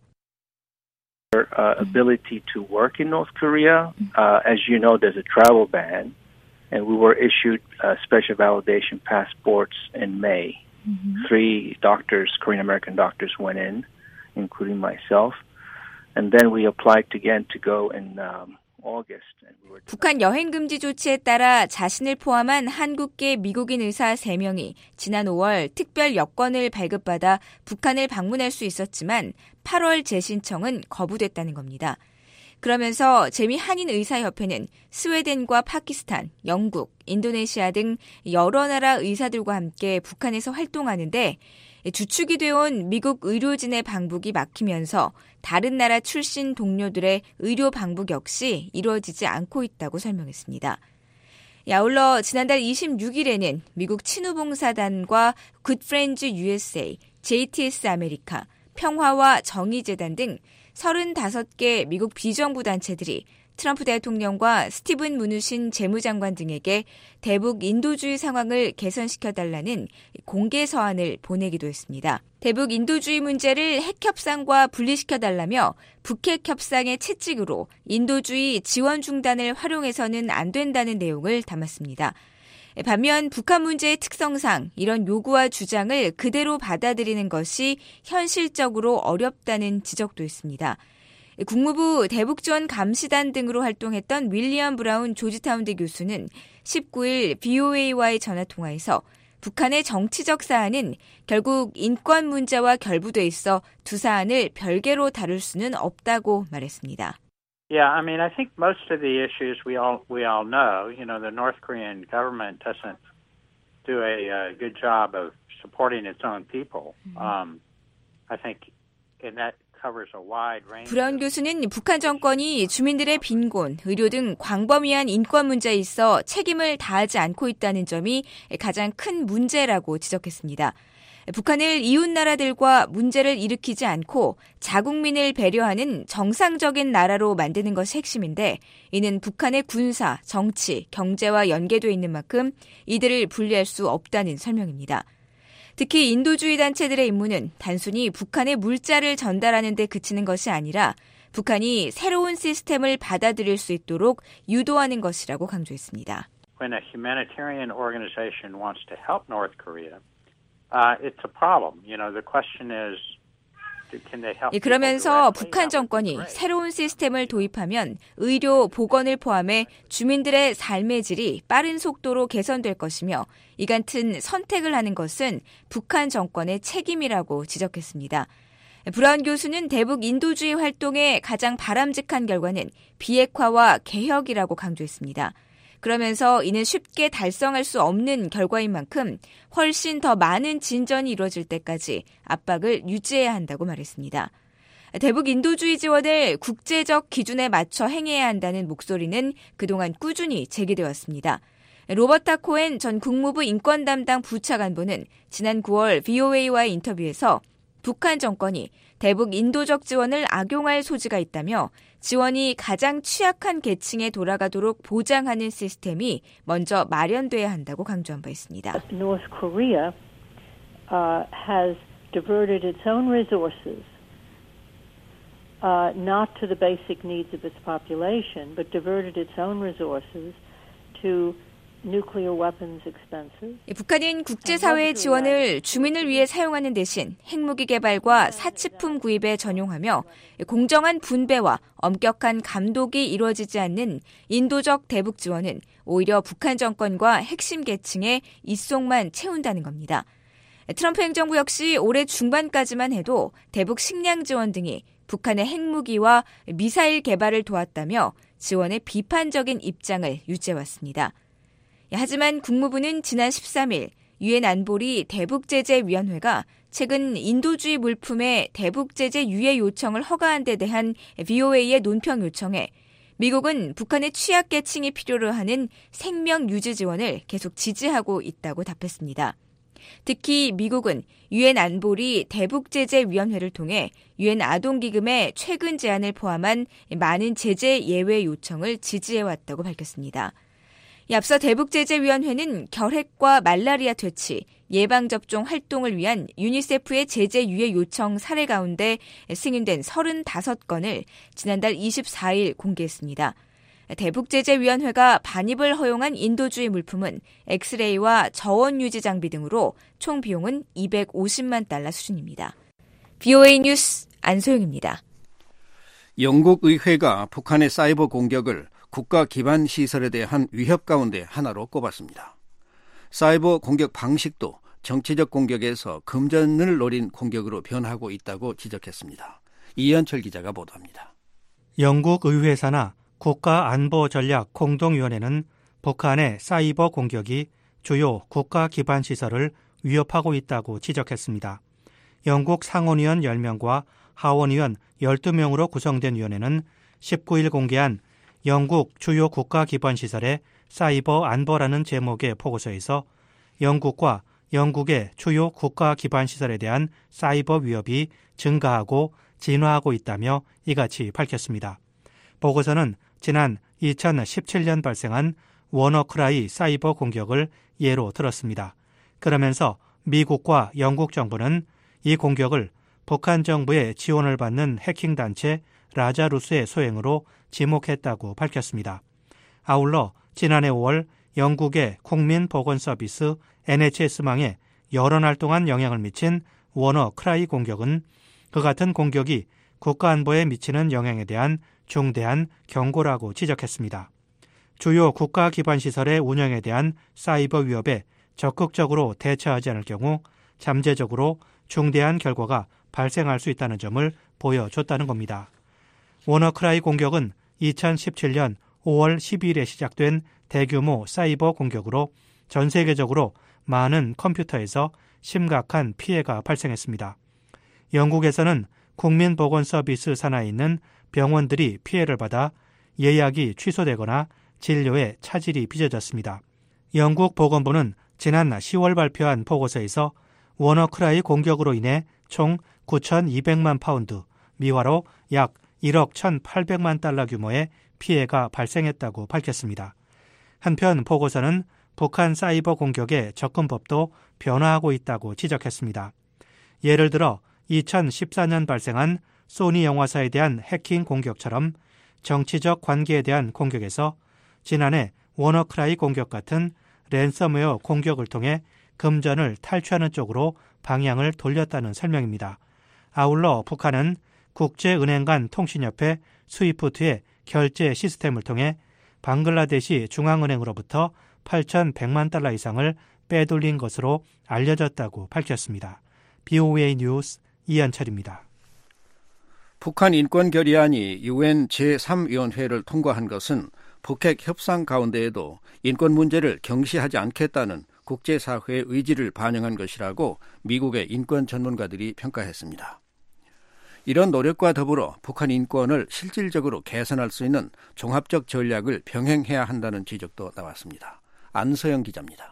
Uh, ability to work in North Korea. Uh, as you know, there's a travel ban, and we were issued uh, special validation passports in May. Mm-hmm. Three doctors, Korean American doctors, went in, including myself, and then we applied again to go in um, August. And we were 북한 여행 금지 조치에 따라 자신을 포함한 한국계 미국인 의사 세 명이 지난 오월 특별 여권을 발급받아 북한을 방문할 수 있었지만 팔월 재신청은 거부됐다는 겁니다. 그러면서 재미 한인의사협회는 스웨덴과 파키스탄, 영국, 인도네시아 등 여러 나라 의사들과 함께 북한에서 활동하는데 주축이 되어온 미국 의료진의 방북이 막히면서 다른 나라 출신 동료들의 의료 방북 역시 이루어지지 않고 있다고 설명했습니다. 아울러 지난달 이십육일에는 미국 친후봉사단과 굿프렌즈 유에스에이, 제이티에스 아메리카, 평화와 정의재단 등 서른다섯 개 미국 비정부 단체들이 트럼프 대통령과 스티븐 무누신 재무장관 등에게 대북 인도주의 상황을 개선시켜달라는 공개 서한을 보내기도 했습니다. 대북 인도주의 문제를 핵협상과 분리시켜달라며 북핵 협상의 채찍으로 인도주의 지원 중단을 활용해서는 안 된다는 내용을 담았습니다. 반면 북한 문제의 특성상 이런 요구와 주장을 그대로 받아들이는 것이 현실적으로 어렵다는 지적도 있습니다. 국무부 대북지원 감시단 등으로 활동했던 윌리엄 브라운 조지타운대 교수는 십구일 브이오에이와의 전화통화에서 북한의 정치적 사안은 결국 인권 문제와 결부돼 있어 두 사안을 별개로 다룰 수는 없다고 말했습니다. Yeah, I mean, I think most of the issues we all we all know. You know, the North Korean government doesn't do a uh, good job of supporting its own people. Um, I think in that. 브라운 교수는 북한 정권이 주민들의 빈곤, 의료 등 광범위한 인권 문제에 있어 책임을 다하지 않고 있다는 점이 가장 큰 문제라고 지적했습니다. 북한을 이웃 나라들과 문제를 일으키지 않고 자국민을 배려하는 정상적인 나라로 만드는 것이 핵심인데 이는 북한의 군사, 정치, 경제와 연계돼 있는 만큼 이들을 분리할 수 없다는 설명입니다. 특히 인도주의 단체들의 임무는 단순히 북한의 물자를 전달하는 데 그치는 것이 아니라 북한이 새로운 시스템을 받아들일 수 있도록 유도하는 것이라고 강조했습니다. When a humanitarian organization wants to help North Korea, uh, it's a problem. You know, the question is 그러면서 북한 정권이 새로운 시스템을 도입하면 의료, 보건을 포함해 주민들의 삶의 질이 빠른 속도로 개선될 것이며 이 같은 선택을 하는 것은 북한 정권의 책임이라고 지적했습니다. 브라운 교수는 대북 인도주의 활동의 가장 바람직한 결과는 비핵화와 개혁이라고 강조했습니다. 그러면서 이는 쉽게 달성할 수 없는 결과인 만큼 훨씬 더 많은 진전이 이루어질 때까지 압박을 유지해야 한다고 말했습니다. 대북 인도주의 지원을 국제적 기준에 맞춰 행해야 한다는 목소리는 그동안 꾸준히 제기되어 왔습니다. 로버타 코엔 전 국무부 인권 담당 부차관보는 지난 구월 브이오에이와의 인터뷰에서 북한 정권이 대북 인도적 지원을 악용할 소지가 있다며 지원이 가장 취약한 계층에 돌아가도록 보장하는 시스템이 먼저 마련돼야 한다고 강조한 바 있습니다. North Korea uh, has diverted its own resources uh, not to the basic needs of its population, but diverted its own resources to 북한은 국제사회의 지원을 주민을 위해 사용하는 대신 핵무기 개발과 사치품 구입에 전용하며 공정한 분배와 엄격한 감독이 이루어지지 않는 인도적 대북 지원은 오히려 북한 정권과 핵심 계층의 입속만 채운다는 겁니다. 트럼프 행정부 역시 올해 중반까지만 해도 대북 식량 지원 등이 북한의 핵무기와 미사일 개발을 도왔다며 지원에 비판적인 입장을 유지해왔습니다. 하지만 국무부는 지난 십삼일 유엔 안보리 대북제재위원회가 최근 인도주의 물품의 대북제재 유예 요청을 허가한 데 대한 브이오에이의 논평 요청에 미국은 북한의 취약계층이 필요로 하는 생명 유지 지원을 계속 지지하고 있다고 답했습니다. 특히 미국은 유엔 안보리 대북제재위원회를 통해 유엔 아동기금의 최근 제안을 포함한 많은 제재 예외 요청을 지지해왔다고 밝혔습니다. 앞서 대북제재위원회는 결핵과 말라리아 퇴치, 예방접종 활동을 위한 유니세프의 제재 유예 요청 사례 가운데 승인된 서른다섯 건을 지난달 이십사일 공개했습니다. 대북제재위원회가 반입을 허용한 인도주의 물품은 엑스레이와 저온 유지 장비 등으로 총 비용은 이백오십만 달러 수준입니다. 브이오에이 뉴스 안소영입니다. 영국 의회가 북한의 사이버 공격을 국가 기반 시설에 대한 위협 가운데 하나로 꼽았습니다. 사이버 공격 방식도 정치적 공격에서 금전을 노린 공격으로 변하고 있다고 지적했습니다. 이현철 기자가 보도합니다. 영국 의회사나 국가안보전략공동위원회는 북한의 사이버 공격이 주요 국가 기반 시설을 위협하고 있다고 지적했습니다. 영국 상원의원 열 명과 하원의원 열두 명으로 구성된 위원회는 십구 일 공개한 영국 주요 국가 기반 시설의 사이버 안보라는 제목의 보고서에서 영국과 영국의 주요 국가 기반 시설에 대한 사이버 위협이 증가하고 진화하고 있다며 이같이 밝혔습니다. 보고서는 지난 이천십칠 년 발생한 워너크라이 사이버 공격을 예로 들었습니다. 그러면서 미국과 영국 정부는 이 공격을 북한 정부의 지원을 받는 해킹 단체 라자루스의 소행으로 지목했다고 밝혔습니다. 아울러 지난해 오월 영국의 국민보건서비스 엔에이치에스망에 여러 날 동안 영향을 미친 워너크라이 공격은 그 같은 공격이 국가안보에 미치는 영향에 대한 중대한 경고라고 지적했습니다. 주요 국가 기반 시설의 운영에 대한 사이버 위협에 적극적으로 대처하지 않을 경우 잠재적으로 중대한 결과가 발생할 수 있다는 점을 보여줬다는 겁니다. 워너크라이 공격은 이천십칠 년 오월 십이일에 시작된 대규모 사이버 공격으로 전 세계적으로 많은 컴퓨터에서 심각한 피해가 발생했습니다. 영국에서는 국민보건서비스 산하에 있는 병원들이 피해를 받아 예약이 취소되거나 진료에 차질이 빚어졌습니다. 영국 보건부는 지난 시월 발표한 보고서에서 워너크라이 공격으로 인해 총 구천이백만 파운드, 미화로 약 일억 천팔백만 달러 규모의 피해가 발생했다고 밝혔습니다. 한편 보고서는 북한 사이버 공격의 접근법도 변화하고 있다고 지적했습니다. 예를 들어 이천십사 년 발생한 소니 영화사에 대한 해킹 공격처럼 정치적 관계에 대한 공격에서 지난해 워너크라이 공격 같은 랜섬웨어 공격을 통해 금전을 탈취하는 쪽으로 방향을 돌렸다는 설명입니다. 아울러 북한은 국제은행 간 통신협회 스위프트의 결제 시스템을 통해 방글라데시 중앙은행으로부터 팔천백만 달러 이상을 빼돌린 것으로 알려졌다고 밝혔습니다. 비오에이 뉴스 이현철입니다. 북한 인권 결의안이 유엔 제삼 위원회를 통과한 것은 북핵 협상 가운데에도 인권 문제를 경시하지 않겠다는 국제사회의 의지를 반영한 것이라고 미국의 인권 전문가들이 평가했습니다. 이런 노력과 더불어 북한 인권을 실질적으로 개선할 수 있는 종합적 전략을 병행해야 한다는 지적도 나왔습니다. 안서영 기자입니다.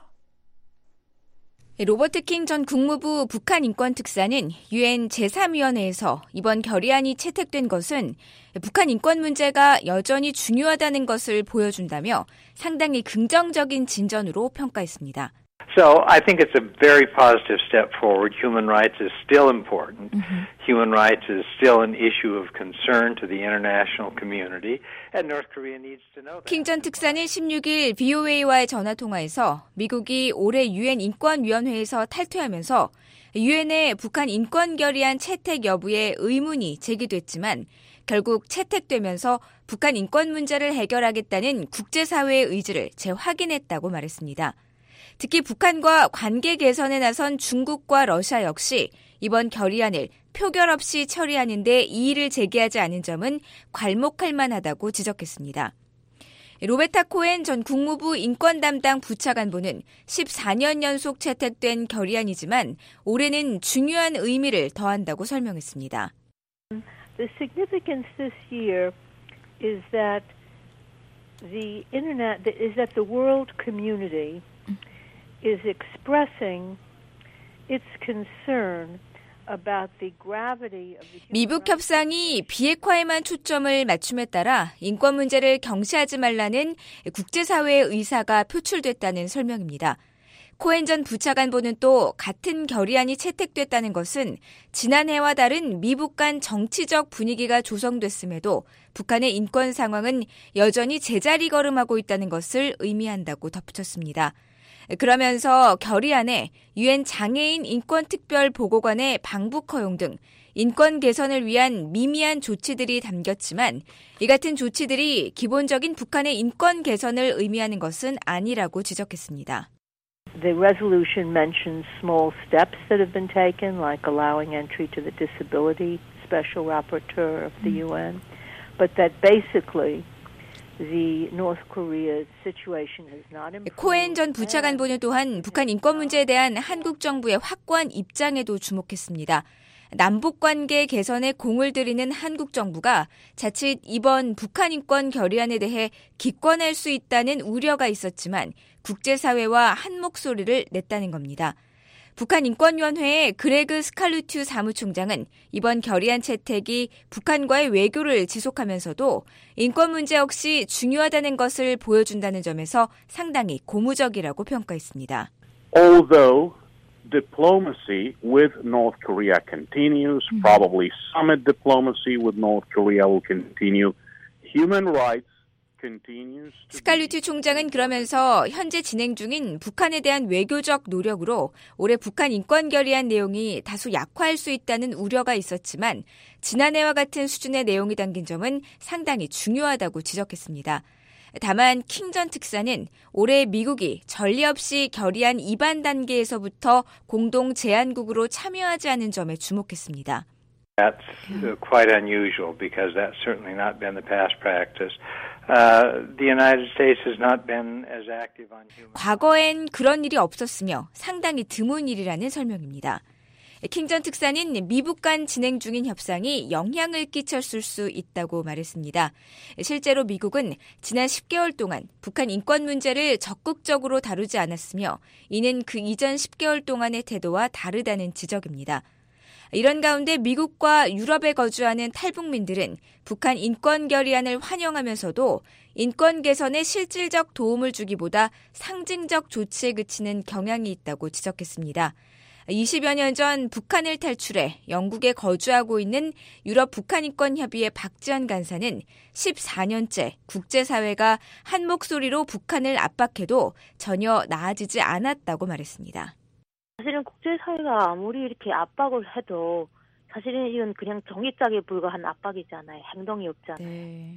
로버트 킹 전 국무부 북한 인권특사는 유엔 제삼 위원회에서 이번 결의안이 채택된 것은 북한 인권 문제가 여전히 중요하다는 것을 보여준다며 상당히 긍정적인 진전으로 평가했습니다. So I think it's a very positive step forward. Human rights is still important. Mm-hmm. Human rights is still an issue of concern to the international community, and North Korea needs to know that. 킹 전 특사는 십육 일 비오에이와의 전화통화에서 미국이 올해 유엔 인권위원회에서 탈퇴하면서 유엔의 북한 인권 결의안 채택 여부에 의문이 제기됐지만 결국 채택되면서 북한 인권 문제를 해결하겠다는 국제사회의 의지를 재확인했다고 말했습니다. 특히 북한과 관계 개선에 나선 중국과 러시아 역시 이번 결의안을 표결 없이 처리하는 데 이의를 제기하지 않은 점은 괄목할 만하다고 지적했습니다. 로베타 코엔 전 국무부 인권 담당 부차관보는 십사 년 연속 채택된 결의안이지만 올해는 중요한 의미를 더한다고 설명했습니다. The significance this year is that the internet is that the world community is expressing its concern about the gravity of the 미북 협상이 비핵화에만 초점을 맞춤에 따라 인권 문제를 경시하지 말라는 국제사회의 의사가 표출됐다는 설명입니다. 코엔 전 부차관보는 또 같은 결의안이 채택됐다는 것은 지난해와 다른 미북 간 정치적 분위기가 조성됐음에도 북한의 인권 상황은 여전히 제자리 걸음하고 있다는 것을 의미한다고 덧붙였습니다. 그러면서 결의안에 유엔 장애인 인권특별보고관의 방북 허용 등 인권 개선을 위한 미미한 조치들이 담겼지만 이 같은 조치들이 기본적인 북한의 인권 개선을 의미하는 것은 아니라고 지적했습니다. The resolution mentions small steps that have been taken, like allowing entry to the disability special rapporteur of the 유엔. but that basically the North Korea situation has not improved. 코엔 전 부차관보는 또한 북한 인권 문제에 대한 한국 정부의 확고한 입장에도 주목했습니다. 남북관계 개선에 공을 들이는 한국 정부가 자칫 이번 북한 인권 결의안에 대해 기권할 수 있다는 우려가 있었지만 국제사회와 한 목소리를 냈다는 겁니다. 북한 인권위원회의 그레그 스칼루튜 사무총장은 이번 결의안 채택이 북한과의 외교를 지속하면서도 인권 문제 역시 중요하다는 것을 보여준다는 점에서 상당히 고무적이라고 평가했습니다. Although diplomacy with North Korea continues, probably summit diplomacy with North Korea will continue, human rights continues. 스칼루튜 총장은 그러면서 현재 진행 중인 북한에 대한 외교적 노력으로 올해 북한 인권 결의안 내용이 다소 약화할 수 있다는 우려가 있었지만 지난해와 같은 수준의 내용이 담긴 점은 상당히 중요하다고 지적했습니다. 다만 킹 전 특사는 올해 미국이 전례 없이 결의안 입안 단계에서부터 공동 제안국으로 참여하지 않은 점에 주목했습니다. That's quite unusual because that's certainly not been the past practice. Uh, the United States has not been as active on human. 과거엔 그런 일이 없었으며 상당히 드문 일이라는 설명입니다. 킹 전 특사는 미북 간 진행 중인 협상이 영향을 끼쳤을 수 있다고 말했습니다. 실제로 미국은 지난 십 개월 동안 북한 인권 문제를 적극적으로 다루지 않았으며 이는 그 이전 십 개월 동안의 태도와 다르다는 지적입니다. 이런 가운데 미국과 유럽에 거주하는 탈북민들은 북한 인권 결의안을 환영하면서도 인권 개선에 실질적 도움을 주기보다 상징적 조치에 그치는 경향이 있다고 지적했습니다. 이십여 년 전 북한을 탈출해 영국에 거주하고 있는 유럽 북한인권협의회 박지원 간사는 십사 년째 국제사회가 한 목소리로 북한을 압박해도 전혀 나아지지 않았다고 말했습니다. 사실은 국제사회가 아무리 이렇게 압박을 해도 사실은 이건 그냥 정의짝에 불과한 압박이잖아요. 행동이 없잖아요. 네.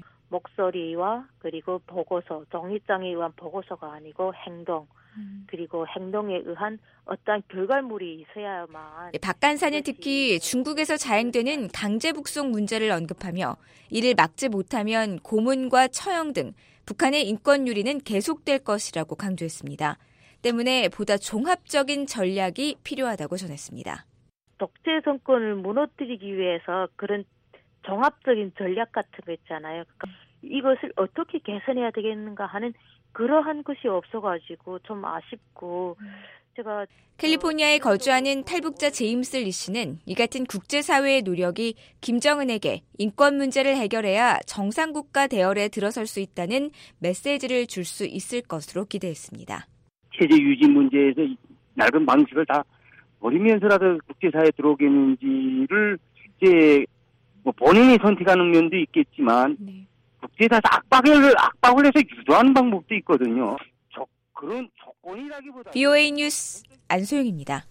목소리와 그리고 보고서, 정의장에 의한 보고서가 아니고 행동, 음. 그리고 행동에 의한 어떤 결과물이 있어야만. 박 간사는 특히 중국에서 자행되는 강제 북송 문제를 언급하며 이를 막지 못하면 고문과 처형 등 북한의 인권 유린은 계속될 것이라고 강조했습니다. 때문에 보다 종합적인 전략이 필요하다고 전했습니다. 독재 정권을 무너뜨리기 위해서 그런 종합적인 전략 같은 거 있잖아요. 그러니까 이것을 어떻게 개선해야 되겠는가 하는 그러한 것이 없어가지고 좀 아쉽고 제가 캘리포니아에 거주하는 탈북자 제임스 리 씨는 이 같은 국제사회의 노력이 김정은에게 인권 문제를 해결해야 정상국가 대열에 들어설 수 있다는 메시지를 줄 수 있을 것으로 기대했습니다. 체제 유지 문제에서 낡은 방식을 다 버리면서라도 국제사회에 들어오겠는지를 이제 뭐 본인이 선택하는 면도 있겠지만 네. 국제사회에서 압박을 압박을 해서 유도하는 방법도 있거든요. 저, 그런 조건이라기보다. 비오에이 뉴스 안소영입니다.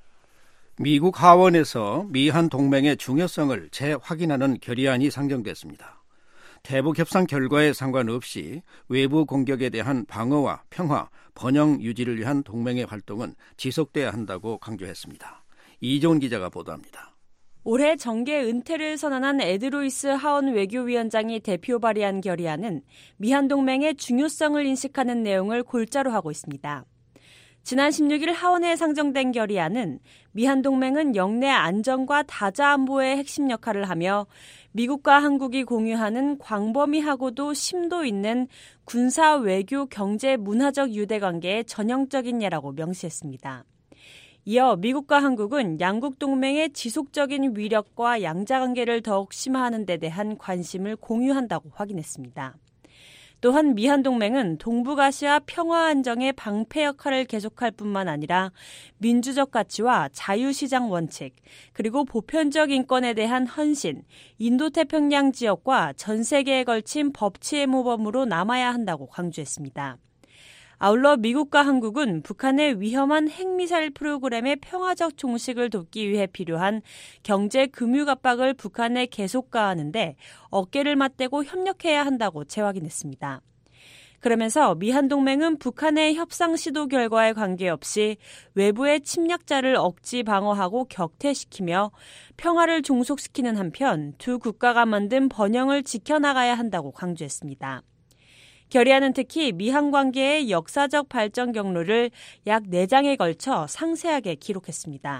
미국 하원에서 미한 동맹의 중요성을 재확인하는 결의안이 상정됐습니다. 대북 협상 결과에 상관없이 외부 공격에 대한 방어와 평화, 번영 유지를 위한 동맹의 활동은 지속돼야 한다고 강조했습니다. 이종훈 기자가 보도합니다. 올해 정계 은퇴를 선언한 에드 루이스 하원 외교위원장이 대표 발의한 결의안은 미한 동맹의 중요성을 인식하는 내용을 골자로 하고 있습니다. 지난 십육 일 하원에 상정된 결의안은 미한 동맹은 영내 안정과 다자 안보의 핵심 역할을 하며 미국과 한국이 공유하는 광범위하고도 심도 있는 군사, 외교, 경제, 문화적 유대관계의 전형적인 예라고 명시했습니다. 이어 미국과 한국은 양국 동맹의 지속적인 위력과 양자관계를 더욱 심화하는 데 대한 관심을 공유한다고 확인했습니다. 또한 미한 동맹은 동북아시아 평화 안정의 방패 역할을 계속할 뿐만 아니라 민주적 가치와 자유시장 원칙, 그리고 보편적 인권에 대한 헌신, 인도태평양 지역과 전 세계에 걸친 법치의 모범으로 남아야 한다고 강조했습니다. 아울러 미국과 한국은 북한의 위험한 핵미사일 프로그램의 평화적 종식을 돕기 위해 필요한 경제 금융 압박을 북한에 계속 가하는데 어깨를 맞대고 협력해야 한다고 재확인했습니다. 그러면서 미한동맹은 북한의 협상 시도 결과에 관계없이 외부의 침략자를 억지 방어하고 격퇴시키며 평화를 종속시키는 한편 두 국가가 만든 번영을 지켜나가야 한다고 강조했습니다. 결의안은 특히 미한 관계의 역사적 발전 경로를 약 네 장에 걸쳐 상세하게 기록했습니다.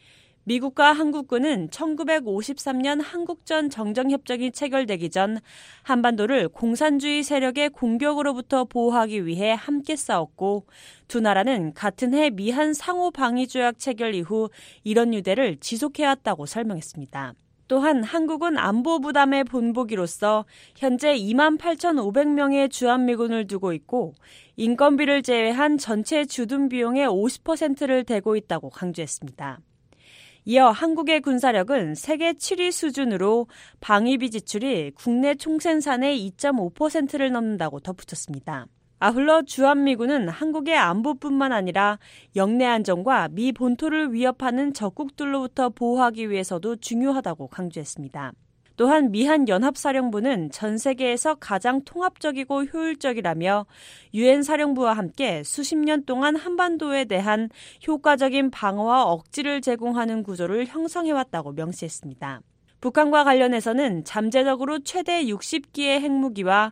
미국과 한국군은 천구백오십삼 년 한국전 정전협정이 체결되기 전 한반도를 공산주의 세력의 공격으로부터 보호하기 위해 함께 싸웠고 두 나라는 같은 해 미한 상호방위조약 체결 이후 이런 유대를 지속해왔다고 설명했습니다. 또한 한국은 안보 부담의 본보기로서 현재 이만 팔천오백 명의 주한미군을 두고 있고 인건비를 제외한 전체 주둔 비용의 오십 퍼센트를 대고 있다고 강조했습니다. 이어 한국의 군사력은 세계 칠 위 수준으로 방위비 지출이 국내 총생산의 이 점 오 퍼센트를 넘는다고 덧붙였습니다. 아울러 주한미군은 한국의 안보뿐만 아니라 영내 안정과 미 본토를 위협하는 적국들로부터 보호하기 위해서도 중요하다고 강조했습니다. 또한 미한 연합사령부는 전 세계에서 가장 통합적이고 효율적이라며 유엔 사령부와 함께 수십 년 동안 한반도에 대한 효과적인 방어와 억지를 제공하는 구조를 형성해왔다고 명시했습니다. 북한과 관련해서는 잠재적으로 최대 육십 기의 핵무기와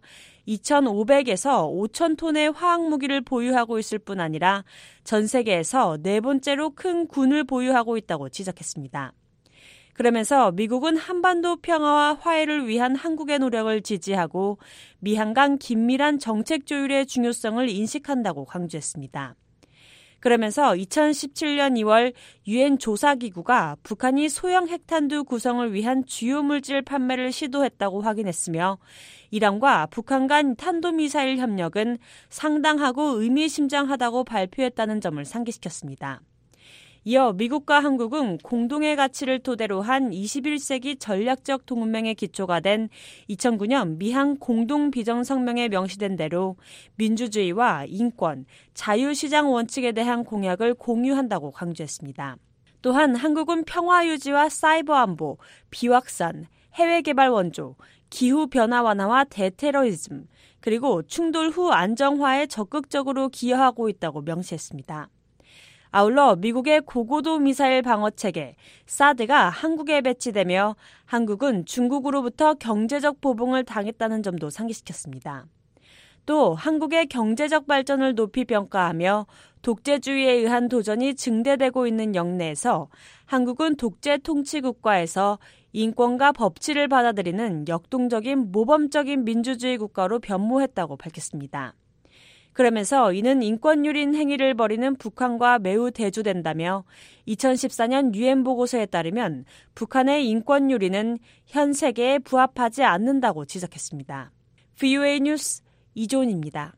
이천오백에서 오천 톤의 화학무기를 보유하고 있을 뿐 아니라 전 세계에서 네 번째로 큰 군을 보유하고 있다고 지적했습니다. 그러면서 미국은 한반도 평화와 화해를 위한 한국의 노력을 지지하고 미한 간 긴밀한 정책 조율의 중요성을 인식한다고 강조했습니다. 그러면서 이천십칠 년 이월 유엔 조사기구가 북한이 소형 핵탄두 구성을 위한 주요 물질 판매를 시도했다고 확인했으며 이란과 북한 간 탄도미사일 협력은 상당하고 의미심장하다고 발표했다는 점을 상기시켰습니다. 이어 미국과 한국은 공동의 가치를 토대로 한 이십일 세기 전략적 동맹의 기초가 된 이천구 년 미한 공동비정성명에 명시된 대로 민주주의와 인권, 자유시장 원칙에 대한 공약을 공유한다고 강조했습니다. 또한 한국은 평화유지와 사이버 안보, 비확산, 해외개발 원조, 기후변화 완화와 대테러리즘, 그리고 충돌 후 안정화에 적극적으로 기여하고 있다고 명시했습니다. 아울러 미국의 고고도 미사일 방어체계 사드가 한국에 배치되며 한국은 중국으로부터 경제적 보복을 당했다는 점도 상기시켰습니다. 또 한국의 경제적 발전을 높이 평가하며 독재주의에 의한 도전이 증대되고 있는 영내에서 한국은 독재 통치 국가에서 인권과 법치를 받아들이는 역동적인 모범적인 민주주의 국가로 변모했다고 밝혔습니다. 그러면서 이는 인권유린 행위를 벌이는 북한과 매우 대조된다며 이천십사 년 유엔 보고서에 따르면 북한의 인권유린은 현 세계에 부합하지 않는다고 지적했습니다. 브이오에이 뉴스 이조은입니다.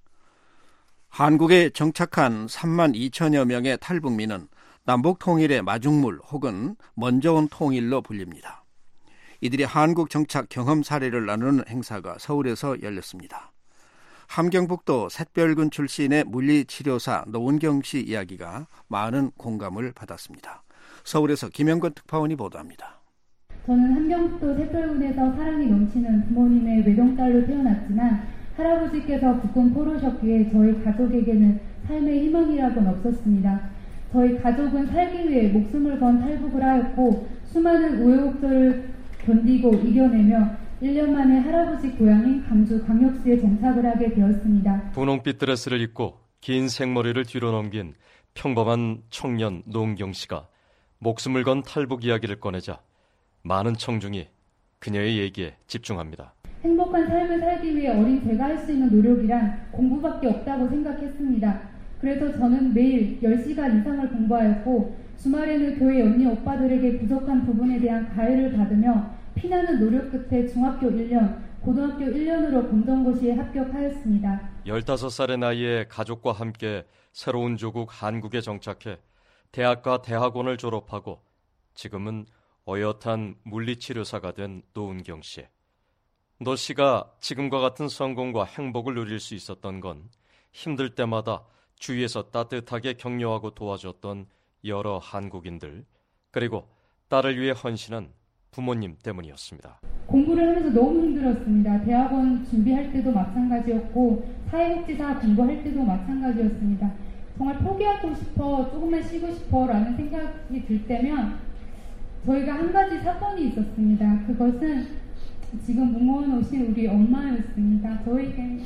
한국에 정착한 삼만 이천여 명의 탈북민은 남북 통일의 마중물 혹은 먼저 온 통일로 불립니다. 이들이 한국 정착 경험 사례를 나누는 행사가 서울에서 열렸습니다. 함경북도 샛별군 출신의 물리치료사 노은경 씨 이야기가 많은 공감을 받았습니다. 서울에서 김영건 특파원이 보도합니다. 저는 함경북도 샛별군에서 사랑이 넘치는 부모님의 외동딸로 태어났지만 할아버지께서 국군 포로셨기에 저희 가족에게는 삶의 희망이라고는 없었습니다. 저희 가족은 살기 위해 목숨을 건 탈북을 하였고 수많은 우여곡절을 견디고 이겨내며 일 년 만에 할아버지 고향인 광주광역시에 정착을 하게 되었습니다. 분홍빛 드레스를 입고 긴 생머리를 뒤로 넘긴 평범한 청년 노은경 씨가 목숨을 건 탈북 이야기를 꺼내자 많은 청중이 그녀의 얘기에 집중합니다. 행복한 삶을 살기 위해 어린 제가 할 수 있는 노력이란 공부밖에 없다고 생각했습니다. 그래서 저는 매일 열 시간 이상을 공부하였고 주말에는 교회 언니 오빠들에게 부족한 부분에 대한 가해를 받으며 피나는 노력 끝에 중학교 일 년, 고등학교 일 년으로 검정고시에 합격하였습니다. 열다섯 살의 나이에 가족과 함께 새로운 조국 한국에 정착해 대학과 대학원을 졸업하고 지금은 어엿한 물리치료사가 된 노은경 씨. 노 씨가 지금과 같은 성공과 행복을 누릴 수 있었던 건 힘들 때마다 주위에서 따뜻하게 격려하고 도와줬던 여러 한국인들, 그리고 딸을 위해 헌신한 부모님 때문이었습니다. 공부를 하면서 너무 힘들었습니다. 대학원 준비할 때도 마찬가지였고 사회복지사 공부할 때도 마찬가지였습니다. 정말 포기하고 싶어, 조금만 쉬고 싶어라는 생각이 들 때면 저희가 한 가지 사건이 있었습니다. 그것은 지금 응원 오신 우리 엄마였습니다. 저에게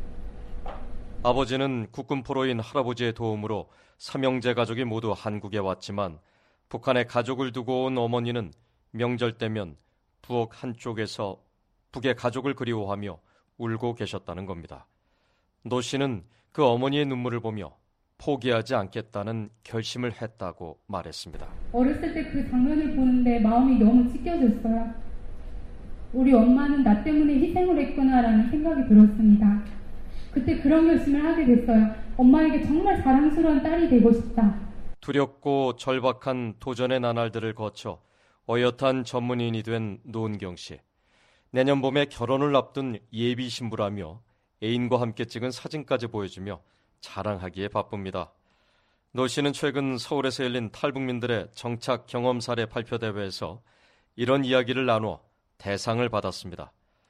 아버지는 국군 포로인 할아버지의 도움으로 삼형제 가족이 모두 한국에 왔지만 북한에 가족을 두고 온 어머니는 명절 때면 부엌 한쪽에서 북의 가족을 그리워하며 울고 계셨다는 겁니다. 노 씨는 그 어머니의 눈물을 보며 포기하지 않겠다는 결심을 했다고 말했습니다. 어렸을 때 그 장면을 보는데 마음이 너무 찢겨졌어요. 우리 엄마는 나 때문에 희생을 했구나라는 생각이 들었습니다. 그때 그런 결심을 하게 됐어요. 엄마에게 정말 사랑스러운 딸이 되고 싶다. 두렵고 절박한 도전의 나날들을 거쳐 어엿한 전문인이 된 노은경 씨. 내년 봄에 결혼을 앞둔 예비 신부라며 애인과 함께 찍은 사진까지 보여주며 자랑하기에 바쁩니다. 노 씨는 최근 서울에서 열린 탈북민들의 정착 경험 사례 발표 대회에서 이런 이야기를 나누어 대상을 받았습니다.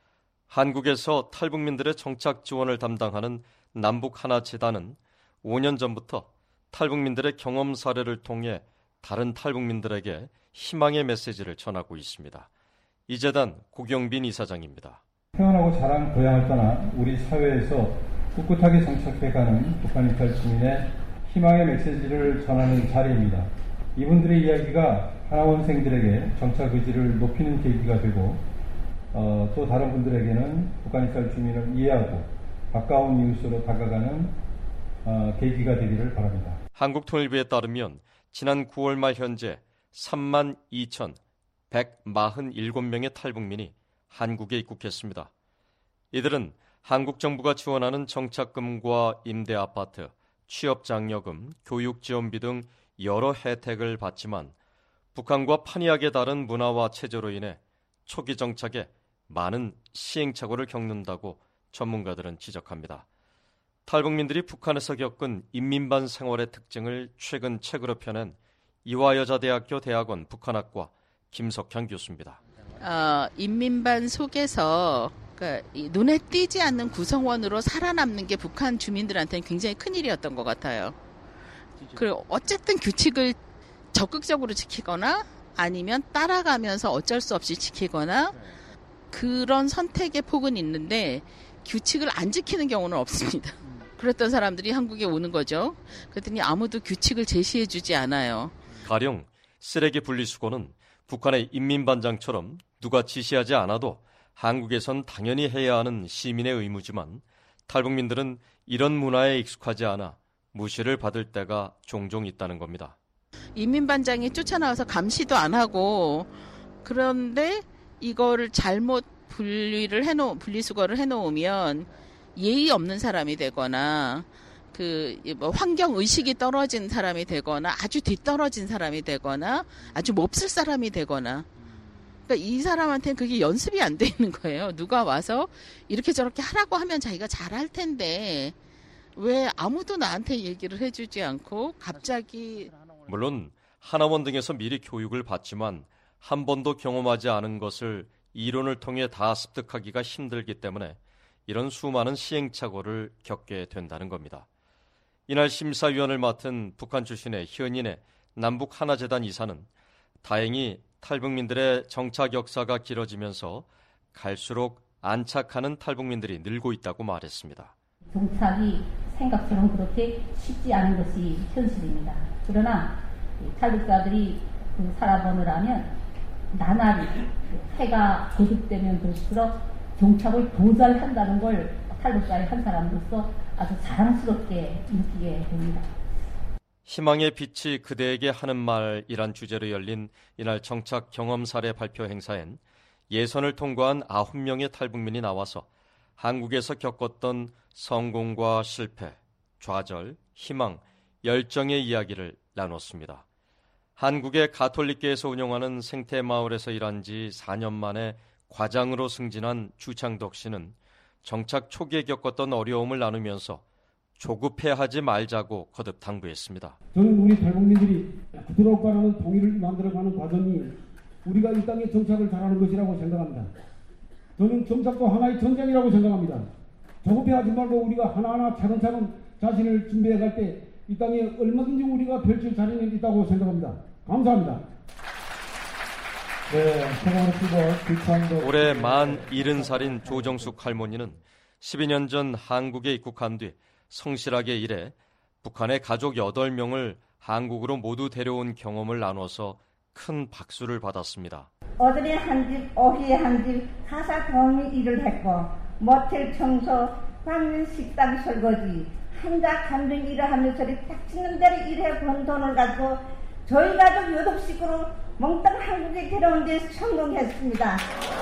한국에서 탈북민들의 정착 지원을 담당하는 남북하나재단은 오 년 전부터 탈북민들의 경험 사례를 통해 다른 탈북민들에게 희망의 메시지를 전하고 있습니다. 이 재단 고경빈 이사장입니다. 태어나고 자란 고향을 떠나 우리 사회에서 꿋꿋하게 정착해가는 북한 이탈 시민의 희망의 메시지를 전하는 자리입니다. 이분들의 이야기가 하나원생들에게 정착 의지를 높이는 계기가 되고 어, 또 다른 분들에게는 북한 이탈 주민을 이해하고 가까운 이웃으로 다가가는 어, 계기가 되기를 바랍니다. 한국통일부에 따르면 지난 구월 말 현재 삼만 이천백사십칠 명의 탈북민이 한국에 입국했습니다. 이들은 한국 정부가 지원하는 정착금과 임대아파트, 취업장려금, 교육지원비 등 여러 혜택을 받지만 북한과 판이하게 다른 문화와 체제로 인해 초기 정착에 많은 시행착오를 겪는다고 전문가들은 지적합니다. 탈북민들이 북한에서 겪은 인민반 생활의 특징을 최근 책으로 펴낸 이화여자대학교 대학원 북한학과 김석현 교수입니다. 어, 인민반 속에서 그러니까 눈에 띄지 않는 구성원으로 살아남는 게 북한 주민들한테는 굉장히 큰일이었던 것 같아요. 그리고 어쨌든 규칙을 적극적으로 지키거나 아니면 따라가면서 어쩔 수 없이 지키거나 그런 선택의 폭은 있는데 규칙을 안 지키는 경우는 없습니다. 그랬던 사람들이 한국에 오는 거죠. 그랬더니 아무도 규칙을 제시해주지 않아요. 가령 쓰레기 분리수거는 북한의 인민반장처럼 누가 지시하지 않아도 한국에선 당연히 해야 하는 시민의 의무지만 탈북민들은 이런 문화에 익숙하지 않아 무시를 받을 때가 종종 있다는 겁니다. 인민반장이 쫓아나와서 감시도 안 하고 그런데 이거를 잘못 분리를 해놓 분리수거를 해놓으면 예의 없는 사람이 되거나 그 뭐 환경 의식이 떨어진 사람이 되거나 아주 뒤떨어진 사람이 되거나 아주 몹쓸 사람이 되거나 그러니까 이 사람한테는 그게 연습이 안 돼 있는 거예요. 누가 와서 이렇게 저렇게 하라고 하면 자기가 잘할 텐데 왜 아무도 나한테 얘기를 해주지 않고 갑자기 물론 하나원 등에서 미리 교육을 받지만 한 번도 경험하지 않은 것을 이론을 통해 다 습득하기가 힘들기 때문에 이런 수많은 시행착오를 겪게 된다는 겁니다. 이날 심사위원을 맡은 북한 출신의 현인의 남북하나재단 이사는 다행히 탈북민들의 정착 역사가 길어지면서 갈수록 안착하는 탈북민들이 늘고 있다고 말했습니다. 정착이 생각처럼 그렇게 쉽지 않은 것이 현실입니다. 그러나 탈북자들이 그 살아보느라면 나날이 해가 거듭되면 될수록 정착을 더 잘한다는 걸 탈북자의 한 사람으로서 아주 자랑스럽게 느끼게 됩니다. 희망의 빛이 그대에게 하는 말이란 주제로 열린 이날 정착 경험 사례 발표 행사엔 예선을 통과한 아홉 명의 탈북민이 나와서 한국에서 겪었던 성공과 실패, 좌절, 희망, 열정의 이야기를 나눴습니다. 한국의 가톨릭계에서 운영하는 생태마을에서 일한 지 사 년 만에 과장으로 승진한 주창덕 씨는 정착 초기에 겪었던 어려움을 나누면서 조급해하지 말자고 거듭 당부했습니다. 저는 우리 탈북민들이 부드럽고 바라는 통일을 만들어가는 과정이 우리가 이 땅에 정착을 잘하는 것이라고 생각합니다. 저는 정착도 하나의 전쟁이라고 생각합니다. 조급해하지 말고 우리가 하나하나 차근차근 자신을 준비해갈 때 이 땅에 얼마든지 우리가 펼칠 자리는 있다고 생각합니다. 감사합니다. 네, 올해 만 일흔 살인 조정숙 할머니는 십이 년 전 한국에 입국한 뒤 성실하게 일해 북한의 가족 여덟 명을 한국으로 모두 데려온 경험을 나눠서 큰 박수를 받았습니다. 어들이 한 집, 오희 한 집, 가사 도우미 일을 했고 모텔 청소, 방문 식당 설거지, 한자 감정 일을 하면서 저리 딱 치는 대로 일해 번 돈을 가지고 저희 가족 여덟 식구로 몽땅 한국에 데려온 데 성공했습니다.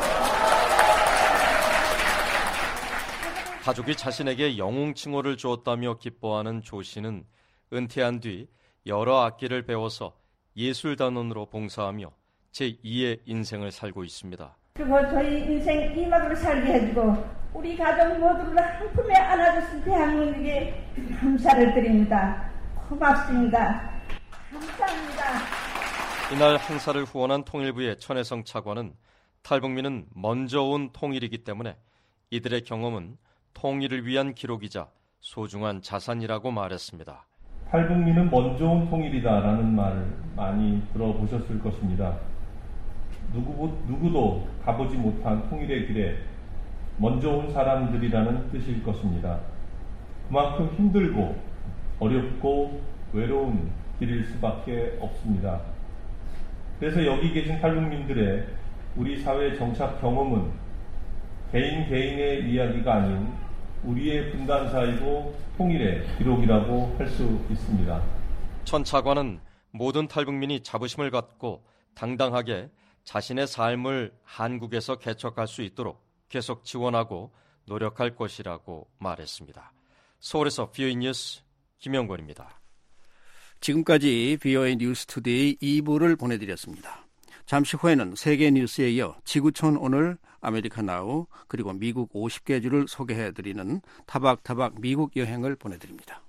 가족이 자신에게 영웅 칭호를 주었다며 기뻐하는 조 씨는 은퇴한 뒤 여러 악기를 배워서 예술단원으로 봉사하며 제이의 인생을 살고 있습니다. 그리고 저희 인생 이막으로 살게 해주고 우리 가족 모두를 한 품에 안아줬을 대한민국에 감사를 드립니다. 고맙습니다. 감사합니다. 이날 행사를 후원한 통일부의 천혜성 차관은 탈북민은 먼저 온 통일이기 때문에 이들의 경험은 통일을 위한 기록이자 소중한 자산이라고 말했습니다. 탈북민은 먼저 온 통일이다라는 말을 많이 들어보셨을 것입니다. 누구, 누구도 가보지 못한 통일의 길에 먼저 온 사람들이라는 뜻일 것입니다. 그만큼 힘들고 어렵고 외로운 길일 수밖에 없습니다. 그래서 여기 계신 탈북민들의 우리 사회 정착 경험은 개인 개인의 이야기가 아닌 우리의 분단사이고 통일의 기록이라고 할 수 있습니다. 천 차관은 모든 탈북민이 자부심을 갖고 당당하게 자신의 삶을 한국에서 개척할 수 있도록 계속 지원하고 노력할 것이라고 말했습니다. 서울에서 비오에이 뉴스 김영권입니다. 지금까지 비오에이 뉴스투데이 이 부를 보내드렸습니다. 잠시 후에는 세계 뉴스에 이어 지구촌 오늘, 아메리카 나우, 그리고 미국 오십 개 주를 소개해드리는 타박타박 미국 여행을 보내드립니다.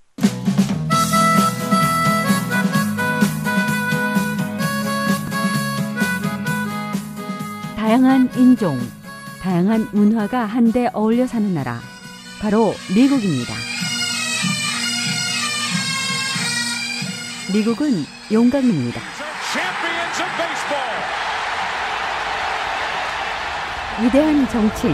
다양한 인종, 다양한 문화가 한데 어울려 사는 나라, 바로 미국입니다. 미국은 용감입니다. 위대한 정치인,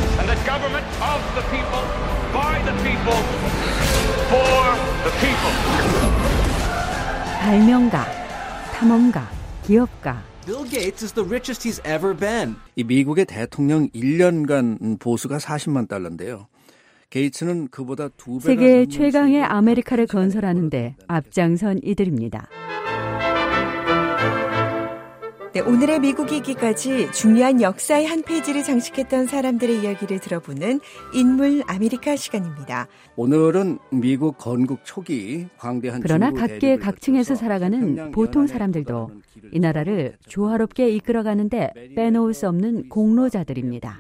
발명가, 탐험가, 기업가. Bill Gates is the richest he's ever been. 이 미국의 대통령 일 년간 보수가 사십만 달러인데요. 게이츠는 그보다 두 배가 세계 최강의 아메리카를 건설하는데 앞장선 이들입니다. 네, 오늘의 미국 이기까지 중요한 역사의 한 페이지를 장식했던 사람들의 이야기를 들어보는 인물 아메리카 시간입니다. 오늘은 미국 건국 초기 광대한 그러나 각계 각층에서 살아가는 보통 사람들도 이 나라를 조화롭게 이끌어가는데 빼놓을 수 없는 공로자들입니다.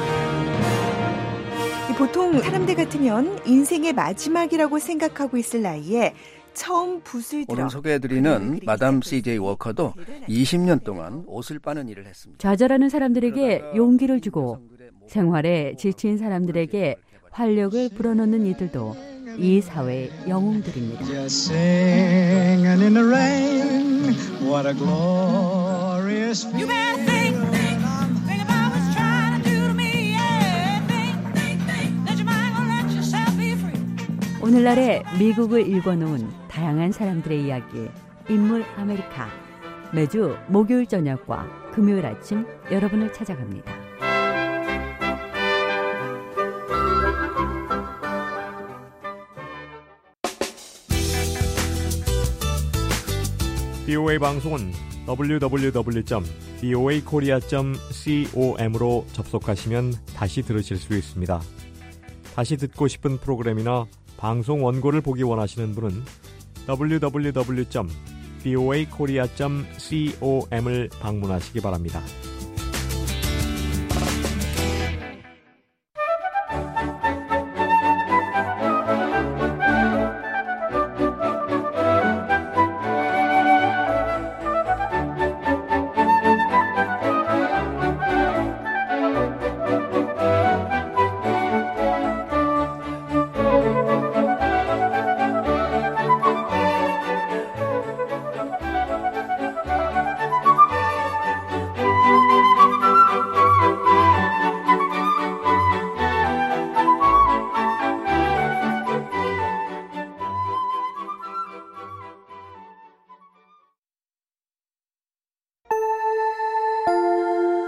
보통 사람들 같으면 인생의 마지막이라고 생각하고 있을 나이에 처음 붓을 들어 오늘 소개해드리는 마담 씨제이 워커도 이십 년 동안 옷을 빠는 일을 했습니다. 좌절하는 사람들에게 용기를 주고 생활에 지친 사람들에게 활력을 불어넣는 이들도 이 사회의 영웅들입니다. 오늘날의 미국을 읽어놓은 다양한 사람들의 이야기, 인물 아메리카. 매주 목요일 저녁과 금요일 아침 여러분을 찾아갑니다. 비오에이 방송은 더블유 더블유 더블유 점 비오에이 코리아 점 com으로 접속하시면 다시 들으실 수 있습니다. 다시 듣고 싶은 프로그램이나 방송 원고를 보기 원하시는 분은 더블유 더블유 더블유 점 비오에이 코리아 점 com을 방문하시기 바랍니다.